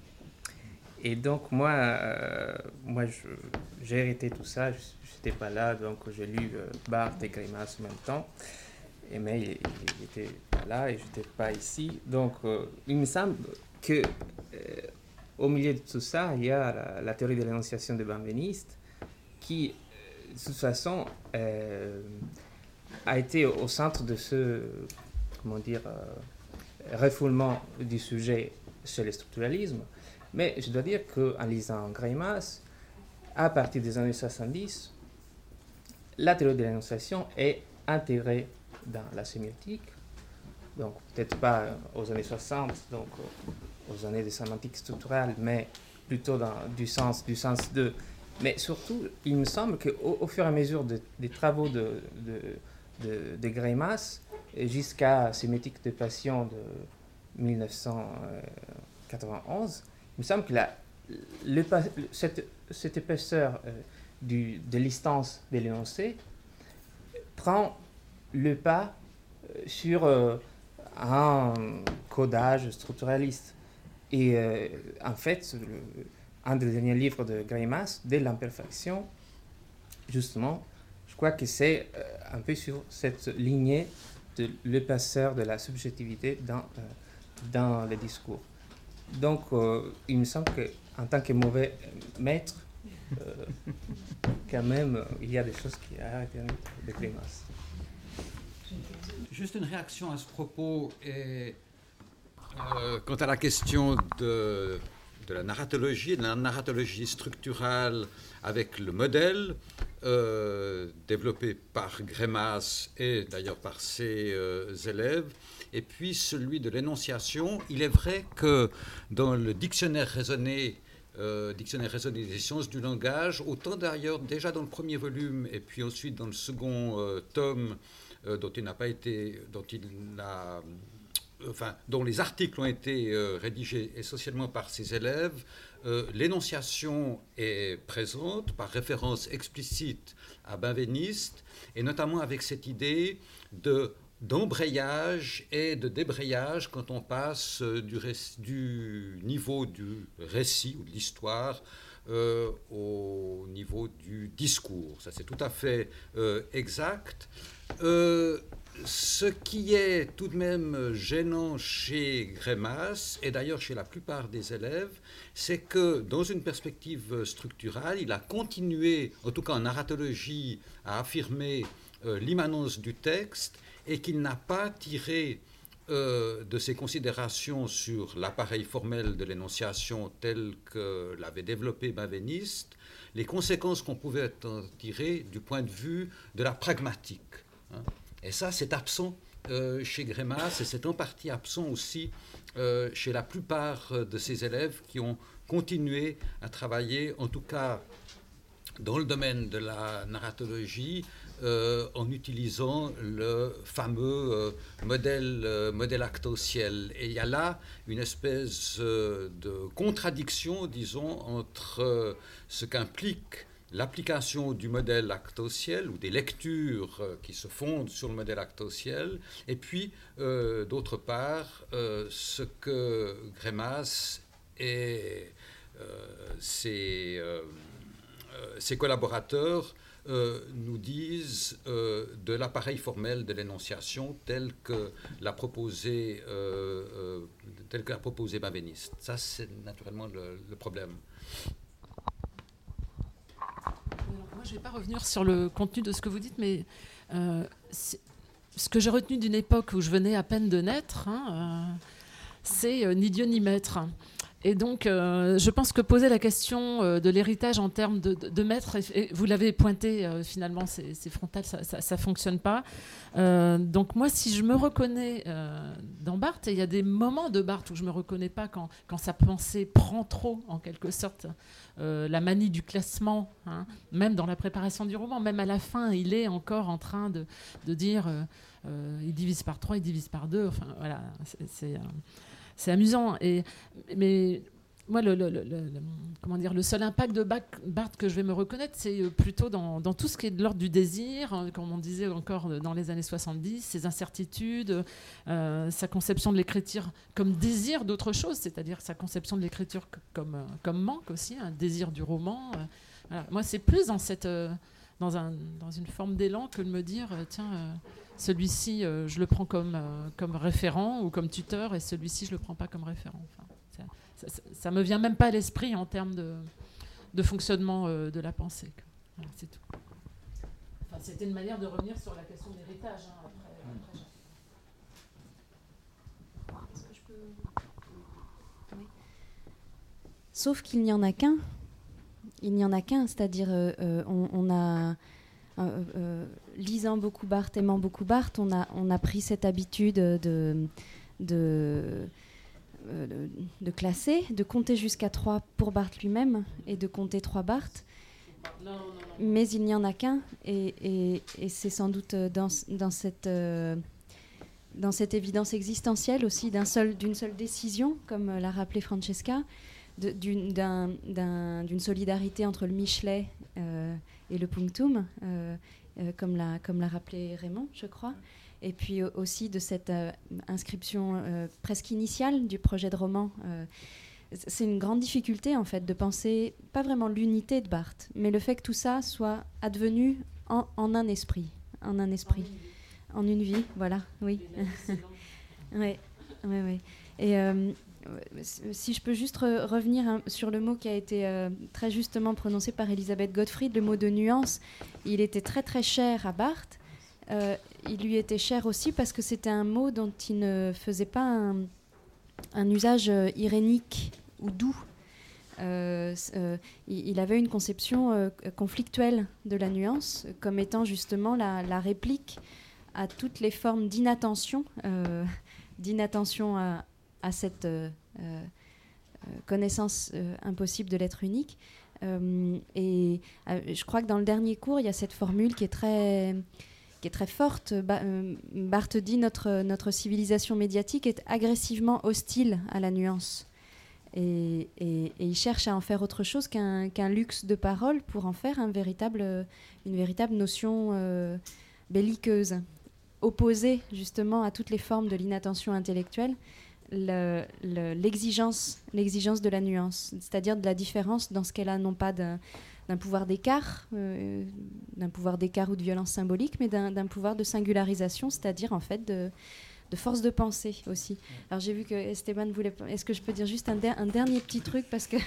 Et donc moi, euh, moi je, j'ai hérité tout ça, je n'étais pas là, donc j'ai lu euh, Barthes et Greimas en même temps. Et mais il n'était pas là et je n'étais pas ici. Donc euh, il me semble que euh, au milieu de tout ça, il y a la, la théorie de l'énonciation de Benveniste, qui, de toute façon, euh, a été au centre de ce, comment dire, euh, refoulement du sujet chez le structuralisme. Mais je dois dire qu'en lisant Greimas, à partir des années soixante-dix, la théorie de l'énonciation est intégrée dans la sémiotique, donc peut-être pas aux années soixante, donc aux années de sémantique structurale, mais plutôt dans, du sens, du sens de... Mais surtout, il me semble qu'au au fur et à mesure de, des travaux de, de, de, de Greimas, jusqu'à Sémiotique de passion de mille neuf cent quatre-vingt-onze, il me semble que la, le, cette, cette épaisseur euh, du, de l'instance de l'énoncé prend le pas sur euh, un codage structuraliste. Et euh, en fait, le, un des derniers livres de Greimas, de l'imperfection, justement, je crois que c'est euh, un peu sur cette lignée de l'épaisseur de la subjectivité dans, euh, dans le discours. Donc, euh, il me semble qu'en tant que mauvais maître, euh, quand même, il y a des choses qui arrêtent de Greimas. Juste une réaction à ce propos, et, euh, quant à la question de... de la narratologie, de la narratologie structurale avec le modèle euh, développé par Greimas et d'ailleurs par ses euh, élèves, et puis celui de l'énonciation. Il est vrai que dans le dictionnaire raisonné, euh, dictionnaire raisonné des sciences du langage, autant d'ailleurs déjà dans le premier volume et puis ensuite dans le second euh, tome euh, dont il n'a pas été, dont il n'a Enfin, dont les articles ont été euh, rédigés essentiellement par ses élèves, euh, l'énonciation est présente par référence explicite à Benveniste, et notamment avec cette idée de, d'embrayage et de débrayage quand on passe euh, du, réc- du niveau du récit ou de l'histoire euh, au niveau du discours. Ça, c'est tout à fait euh, exact. Euh, Ce qui est tout de même gênant chez Greimas, et d'ailleurs chez la plupart des élèves, c'est que dans une perspective structurale, il a continué, en tout cas en narratologie, à affirmer euh, l'immanence du texte, et qu'il n'a pas tiré euh, de ses considérations sur l'appareil formel de l'énonciation tel que l'avait développé Benveniste, les conséquences qu'on pouvait en tirer du point de vue de la pragmatique. Hein. Et ça, c'est absent euh, chez Grémas, et c'est en partie absent aussi euh, chez la plupart de ses élèves qui ont continué à travailler, en tout cas dans le domaine de la narratologie, euh, en utilisant le fameux euh, modèle, euh, modèle actociel. Et il y a là une espèce euh, de contradiction, disons, entre euh, ce qu'implique l'application du modèle actociel ou des lectures euh, qui se fondent sur le modèle actociel, et puis, euh, d'autre part, euh, ce que Grémas et euh, ses... Euh, ses collaborateurs euh, nous disent euh, de l'appareil formel de l'énonciation tel que l'a proposé, euh, euh, tel que l'a proposé Benveniste. Ça, c'est naturellement le, le problème. Moi, je ne vais pas revenir sur le contenu de ce que vous dites, mais euh, ce que j'ai retenu d'une époque où je venais à peine de naître, hein, euh, c'est euh, ni Dieu ni maître. Et donc, euh, je pense que poser la question euh, de l'héritage en termes de, de, de maître, et, et vous l'avez pointé, euh, finalement, c'est, c'est frontal, ça ne fonctionne pas. Euh, donc moi, si je me reconnais euh, dans Barthes, et il y a des moments de Barthes où je ne me reconnais pas quand, quand sa pensée prend trop, en quelque sorte, euh, la manie du classement, hein, même dans la préparation du roman, même à la fin, il est encore en train de, de dire, euh, euh, il divise par trois, il divise par deux, enfin voilà, c'est... c'est euh, C'est amusant. Et, mais moi, le, le, le, le, comment dire, le seul impact de Barthes que je vais me reconnaître, c'est plutôt dans, dans tout ce qui est de l'ordre du désir, comme on disait encore dans les années soixante-dix, ses incertitudes, euh, sa conception de l'écriture comme désir d'autre chose, c'est-à-dire sa conception de l'écriture comme, comme manque aussi, un désir du roman. Euh, voilà. Moi, c'est plus dans, cette, euh, dans, un, dans une forme d'élan que de me dire, euh, tiens... Euh, celui-ci, euh, je le prends comme, euh, comme référent ou comme tuteur, et celui-ci, je ne le prends pas comme référent. Enfin, ça ne me vient même pas à l'esprit en termes de, de fonctionnement euh, de la pensée. Voilà, c'est tout. Enfin, c'était une manière de revenir sur la question de l'héritage. Hein, après, après. Est-ce que je peux... Oui. Sauf qu'il n'y en a qu'un. Il n'y en a qu'un, c'est-à-dire euh, euh, on, on a... Euh, euh, lisant beaucoup Barthes, aimant beaucoup Barthes, on a, on a pris cette habitude de, de, de, de classer, de compter jusqu'à trois pour Barthes lui-même et de compter trois Barthes. Non, non, non. Mais il n'y en a qu'un, et, et, et c'est sans doute dans, dans, cette, euh, dans cette évidence existentielle aussi d'un seul, d'une seule décision, comme l'a rappelé Francesca, de, d'une, d'un, d'un, d'une solidarité entre le Michelet euh, et le Punctum, euh, euh, comme, l'a, comme l'a rappelé Raymond, je crois, et puis euh, aussi de cette euh, inscription euh, presque initiale du projet de roman. Euh, c'est une grande difficulté, en fait, de penser, pas vraiment l'unité de Barthes, mais le fait que tout ça soit advenu en, en un esprit, en un esprit, en une vie, voilà, oui. Oui, oui, oui. Et... Euh, si je peux juste re- revenir hein, sur le mot qui a été euh, très justement prononcé par Elisabeth Gottfried, le mot de nuance, il était très très cher à Barthes. Euh, il lui était cher aussi parce que c'était un mot dont il ne faisait pas un, un usage euh, irénique ou doux. Euh, euh, il, il avait une conception euh, conflictuelle de la nuance comme étant justement la, la réplique à toutes les formes d'inattention, euh, d'inattention à à cette euh, euh, connaissance euh, impossible de l'être unique. Euh, et euh, je crois que dans le dernier cours, il y a cette formule qui est très, qui est très forte. Ba- euh, Barthes dit notre, notre civilisation médiatique est agressivement hostile à la nuance. Et, et, et il cherche à en faire autre chose qu'un, qu'un luxe de parole pour en faire un véritable, une véritable notion euh, belliqueuse, opposée justement à toutes les formes de l'inattention intellectuelle. Le, le, l'exigence, l'exigence de la nuance, c'est-à-dire de la différence dans ce qu'elle a, non pas d'un, d'un pouvoir d'écart, euh, d'un pouvoir d'écart ou de violence symbolique, mais d'un, d'un pouvoir de singularisation, c'est-à-dire en fait de, de force de pensée aussi. Alors j'ai vu que Esteban voulait... Est-ce que je peux dire juste un, der- un dernier petit truc parce que...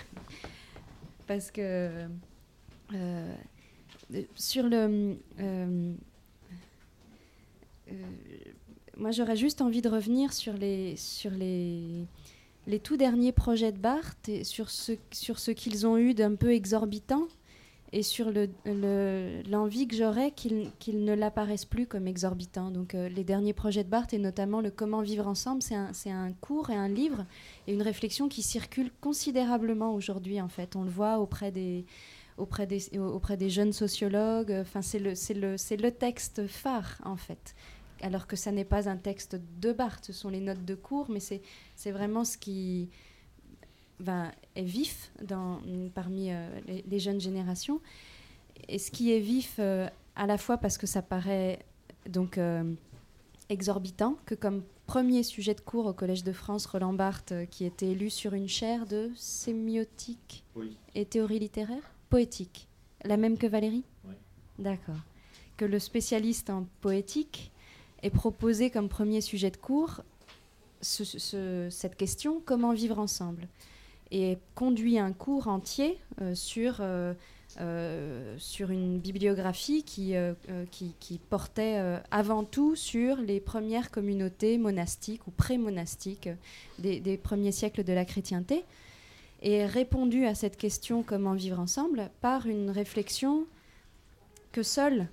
parce que... Euh, sur le... Euh, euh, moi, j'aurais juste envie de revenir sur les, sur les, les tout derniers projets de Barthes et sur ce, sur ce qu'ils ont eu d'un peu exorbitant et sur le, le, l'envie que j'aurais qu'ils, qu'ils ne l'apparaissent plus comme exorbitants. Donc, euh, les derniers projets de Barthes, et notamment le Comment vivre ensemble, c'est un, c'est un cours et un livre et une réflexion qui circule considérablement aujourd'hui, en fait. On le voit auprès des, auprès des, auprès des jeunes sociologues. Enfin, c'est le, c'est le, c'est le texte phare, en fait. Alors que ça n'est pas un texte de Barthes, ce sont les notes de cours, mais c'est, c'est vraiment ce qui... Ben, est vif dans, parmi euh, les, les jeunes générations, et ce qui est vif euh, à la fois parce que ça paraît donc euh, exorbitant, que comme premier sujet de cours au Collège de France, Roland Barthes, euh, qui était élu sur une chaire de sémiotique oui. et théorie littéraire, poétique, la même que Valérie oui. D'accord. Que le spécialiste en poétique ait proposé comme premier sujet de cours ce, ce, cette question, comment vivre ensemble, et conduit un cours entier euh, sur, euh, euh, sur une bibliographie qui, euh, euh, qui, qui portait euh, avant tout sur les premières communautés monastiques ou pré-monastiques des, des premiers siècles de la chrétienté, et répondu à cette question comment vivre ensemble par une réflexion que seul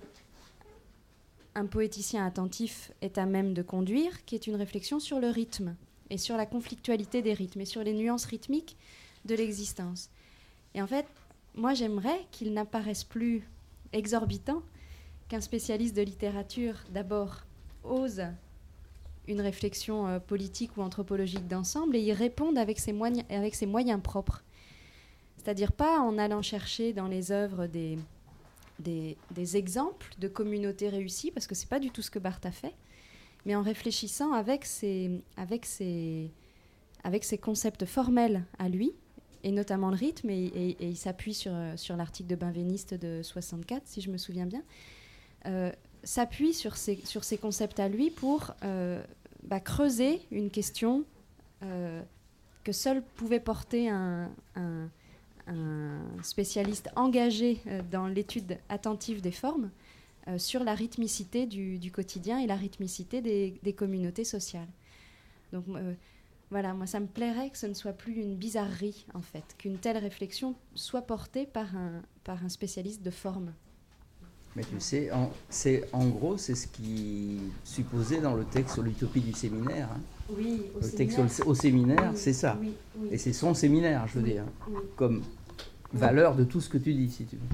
un poéticien attentif est à même de conduire, qui est une réflexion sur le rythme et sur la conflictualité des rythmes et sur les nuances rythmiques de l'existence. Et en fait, moi j'aimerais qu'il n'apparaisse plus exorbitant qu'un spécialiste de littérature d'abord ose une réflexion euh, politique ou anthropologique d'ensemble et y réponde avec ses, moyens, avec ses moyens propres. C'est-à-dire pas en allant chercher dans les œuvres des, des, des exemples de communautés réussies, parce que c'est pas du tout ce que Barthes a fait, mais en réfléchissant avec ses, avec ses, avec ses concepts formels à lui, et notamment le rythme, et, et, et il s'appuie sur, sur l'article de Benveniste de soixante-quatre, si je me souviens bien, euh, s'appuie sur ces, sur ces concepts à lui pour euh, bah, creuser une question euh, que seul pouvait porter un, un, un spécialiste engagé euh, dans l'étude attentive des formes, Euh, sur la rythmicité du, du quotidien et la rythmicité des, des communautés sociales. Donc euh, voilà, moi ça me plairait que ce ne soit plus une bizarrerie en fait, qu'une telle réflexion soit portée par un, par un spécialiste de forme. Mais tu sais, en, c'est, en gros, c'est ce qui supposait dans le texte sur l'utopie du séminaire. Hein. Oui, au le séminaire. texte au, au séminaire, oui, c'est ça. Oui, oui. Et c'est son séminaire, je veux oui, dire, oui. comme valeur de tout ce que tu dis, si tu veux.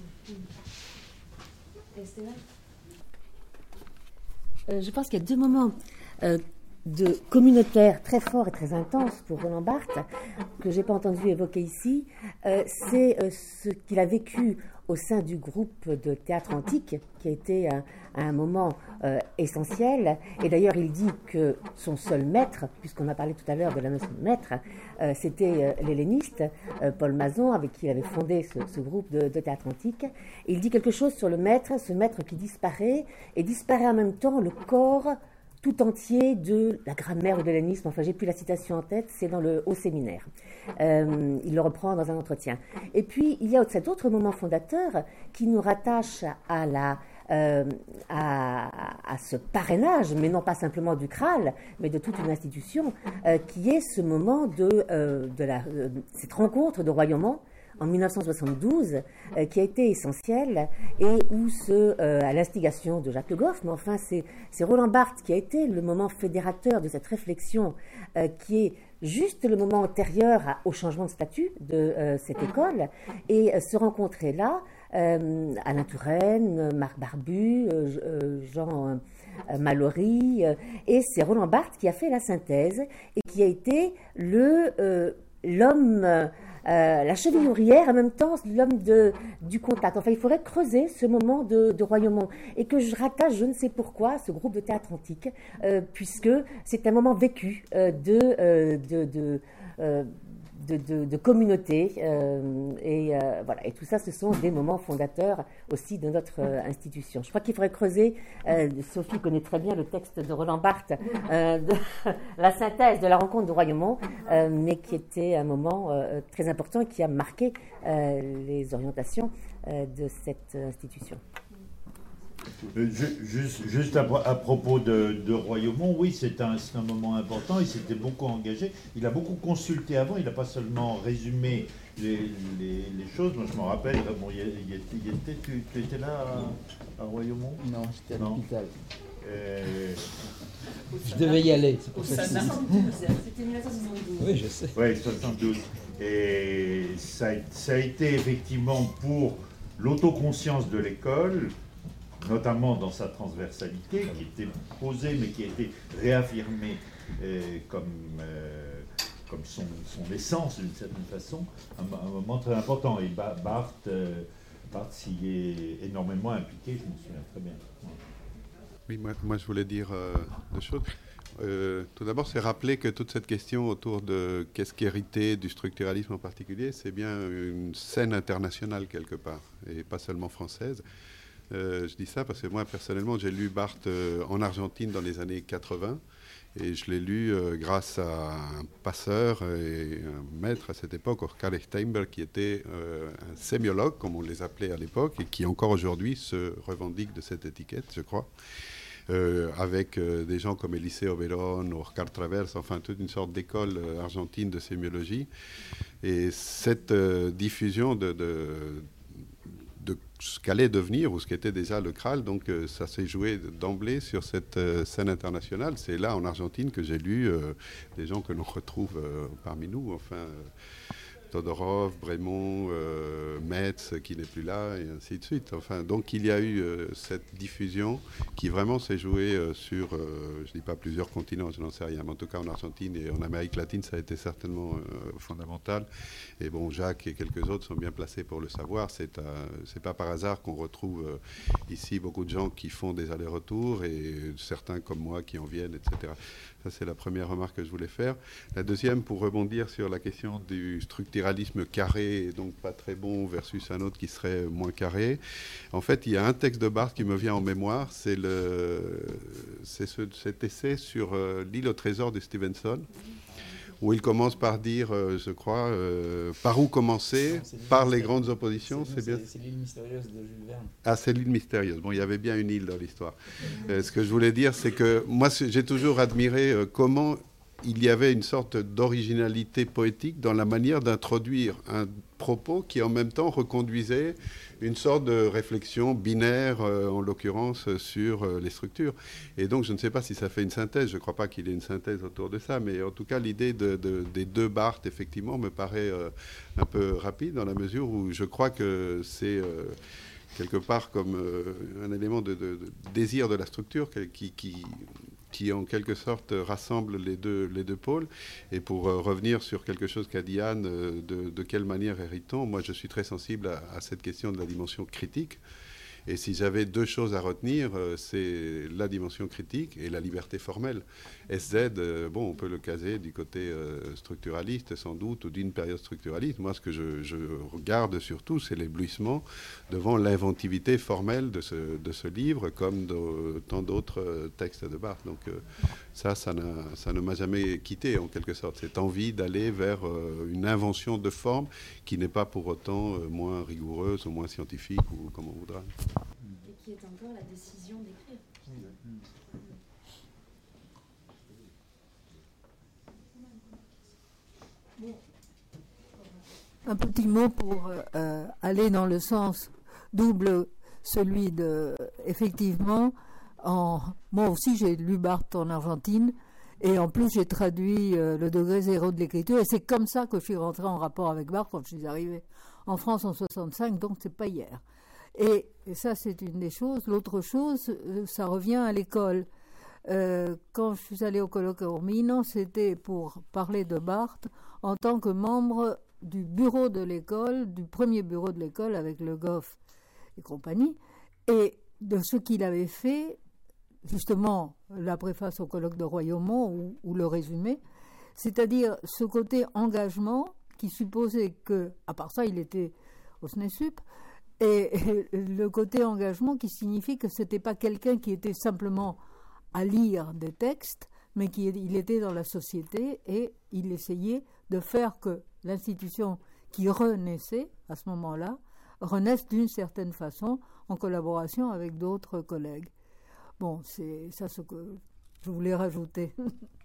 Euh, je pense qu'il y a deux moments euh, de communautaire très forts et très intenses pour Roland Barthes que je n'ai pas entendu évoquer ici. Euh, c'est euh, ce qu'il a vécu au sein du groupe de théâtre antique, qui a été un, un moment euh, essentiel. Et d'ailleurs, il dit que son seul maître, puisqu'on a parlé tout à l'heure de la notion de maître, euh, c'était euh, l'helléniste, euh, Paul Mazon, avec qui il avait fondé ce, ce groupe de, de théâtre antique. Et il dit quelque chose sur le maître, ce maître qui disparaît, et disparaît en même temps le corps tout entier de la grammaire de l'hellénisme. Enfin, j'ai plus la citation en tête, c'est dans le Haut Séminaire. Euh, il le reprend dans un entretien. Et puis, il y a cet autre moment fondateur qui nous rattache à, la, euh, à, à ce parrainage, mais non pas simplement du C R A L, mais de toute une institution, euh, qui est ce moment de, euh, de la, euh, cette rencontre de Royaumont, en mille neuf cent soixante-douze, euh, qui a été essentielle, et où, ce, euh, à l'instigation de Jacques Le Goff, mais enfin c'est, c'est Roland Barthes qui a été le moment fédérateur de cette réflexion, euh, qui est juste le moment antérieur à, au changement de statut de euh, cette école, et euh, se rencontrer là, euh, Alain Touraine, Marc Barbu, euh, Jean euh, Mallory, euh, et c'est Roland Barthes qui a fait la synthèse, et qui a été le, euh, l'homme... Euh, Euh, la cheville ouvrière, en même temps, l'homme de, du contact. Enfin, il faudrait creuser ce moment de, de Royaumont, et que je rattache, je ne sais pourquoi, à ce groupe de théâtre antique, euh, puisque c'est un moment vécu euh, de, euh, de, de, euh, de, de, de communauté, euh, et euh, voilà. Et tout ça, ce sont des moments fondateurs aussi de notre euh, institution. Je crois qu'il faudrait creuser. Euh, Sophie connaît très bien le texte de Roland Barthes, euh, de, la synthèse de la rencontre de Royaumont, euh, mais qui était un moment euh, très important et qui a marqué euh, les orientations euh, de cette institution. Euh, juste, juste à, à propos de, de Royaumont, oui, c'est un, un moment important. Il s'était beaucoup engagé. Il a beaucoup consulté avant. Il n'a pas seulement résumé les, les, les choses. Moi, je m'en rappelle. Bon, il, il, était, il était, tu, tu étais là à, à Royaumont? Non, j'étais à l'hôpital. Euh... Je devais y aller. C'est pour ça que C'était mille neuf cent soixante-douze. Oui, je sais. Oui, soixante-douze. Et ça, ça a été effectivement pour l'autoconscience de l'école, notamment dans sa transversalité, qui était posée mais qui a été réaffirmée euh, comme, euh, comme son, son essence d'une certaine façon, un, un moment très important. Et Barthes, euh, Barthes s'y est énormément impliqué, je m'en souviens très bien. Ouais. Oui, moi, moi je voulais dire euh, deux choses. Euh, tout d'abord, c'est rappeler que toute cette question autour de qu'est-ce qu'hériter du structuralisme en particulier, c'est bien une scène internationale quelque part, et pas seulement française. Euh, je dis ça parce que moi, personnellement, j'ai lu Barthes euh, en Argentine dans les années quatre-vingts, et je l'ai lu euh, grâce à un passeur et un maître à cette époque, Oscar Steinberg, qui était euh, un sémiologue, comme on les appelait à l'époque, et qui encore aujourd'hui se revendique de cette étiquette, je crois. Euh, avec euh, des gens comme Eliseo Verón, Oscar Travers, enfin toute une sorte d'école euh, argentine de sémiologie. Et cette euh, diffusion de, de, de ce qu'allait devenir, ou ce qu'était déjà le C R A L, donc euh, ça s'est joué d'emblée sur cette euh, scène internationale. C'est là, en Argentine, que j'ai lu euh, des gens que l'on retrouve euh, parmi nous, enfin... Euh, Todorov, Brémond, euh, Metz, qui n'est plus là, et ainsi de suite. Enfin, donc il y a eu euh, cette diffusion qui vraiment s'est jouée euh, sur, euh, je ne dis pas plusieurs continents, je n'en sais rien, mais en tout cas en Argentine et en Amérique latine, ça a été certainement euh, fondamental. Et bon, Jacques et quelques autres sont bien placés pour le savoir. C'est, euh, c'est pas par hasard qu'on retrouve euh, ici beaucoup de gens qui font des allers-retours, et certains comme moi qui en viennent, et cetera. Ça, c'est la première remarque que je voulais faire. La deuxième, pour rebondir sur la question du structuralisme carré, et donc pas très bon, versus un autre qui serait moins carré. En fait, il y a un texte de Barthes qui me vient en mémoire, c'est, le, c'est ce, cet essai sur euh, l'île au trésor de Stevenson, où il commence par dire, euh, je crois, euh, par où commencer, par les grandes oppositions. C'est, c'est bien. C'est l'île mystérieuse de Jules Verne. Ah, c'est l'île mystérieuse. Bon, il y avait bien une île dans l'histoire. Euh, ce que je voulais dire, c'est que moi, j'ai toujours admiré euh, comment il y avait une sorte d'originalité poétique dans la manière d'introduire un propos qui, en même temps, reconduisait une sorte de réflexion binaire, euh, en l'occurrence, sur euh, les structures. Et donc, je ne sais pas si ça fait une synthèse. Je ne crois pas qu'il y ait une synthèse autour de ça. Mais en tout cas, l'idée de, de, des deux Barthes, effectivement, me paraît euh, un peu rapide, dans la mesure où je crois que c'est... Euh, quelque part comme euh, un élément de, de, de désir de la structure qui, qui, qui en quelque sorte rassemble les deux, les deux pôles. Et pour euh, revenir sur quelque chose qu'a dit Anne, euh, de, de quelle manière héritons, moi je suis très sensible à, à cette question de la dimension critique. Et si j'avais deux choses à retenir, euh, c'est la dimension critique et la liberté formelle. S Z, euh, bon, on peut le caser du côté euh, structuraliste, sans doute, ou d'une période structuraliste. Moi, ce que je, je regarde surtout, c'est l'éblouissement devant l'inventivité formelle de ce, de ce livre, comme de tant d'autres euh, textes de Barthes. Donc euh, ça, ça, n'a, ça ne m'a jamais quitté, en quelque sorte. Cette envie d'aller vers euh, une invention de forme qui n'est pas pour autant euh, moins rigoureuse ou moins scientifique, ou comme on voudra. Et qui est encore la décision d'écrire. Un petit mot pour euh, aller dans le sens double, celui de, effectivement, en, moi aussi j'ai lu Barthes en Argentine, et en plus j'ai traduit euh, le degré zéro de l'écriture, et c'est comme ça que je suis rentrée en rapport avec Barthes quand je suis arrivée en France en soixante-cinq, donc c'est pas hier. Et, et ça c'est une des choses. L'autre chose, euh, ça revient à l'école. Euh, quand je suis allée au colloque Ormino, c'était pour parler de Barthes en tant que membre du bureau de l'école, du premier bureau de l'école avec Le Goff et compagnie, et de ce qu'il avait fait, justement la préface au colloque de Royaumont ou, ou le résumé, c'est-à-dire ce côté engagement qui supposait que, à part ça, il était au SNESUP, et, et le côté engagement qui signifie que c'était pas quelqu'un qui était simplement à lire des textes, mais qu'il était dans la société et il essayait de faire que l'institution qui renaissait à ce moment-là renaissent d'une certaine façon en collaboration avec d'autres collègues. Bon, c'est ça ce que je voulais rajouter.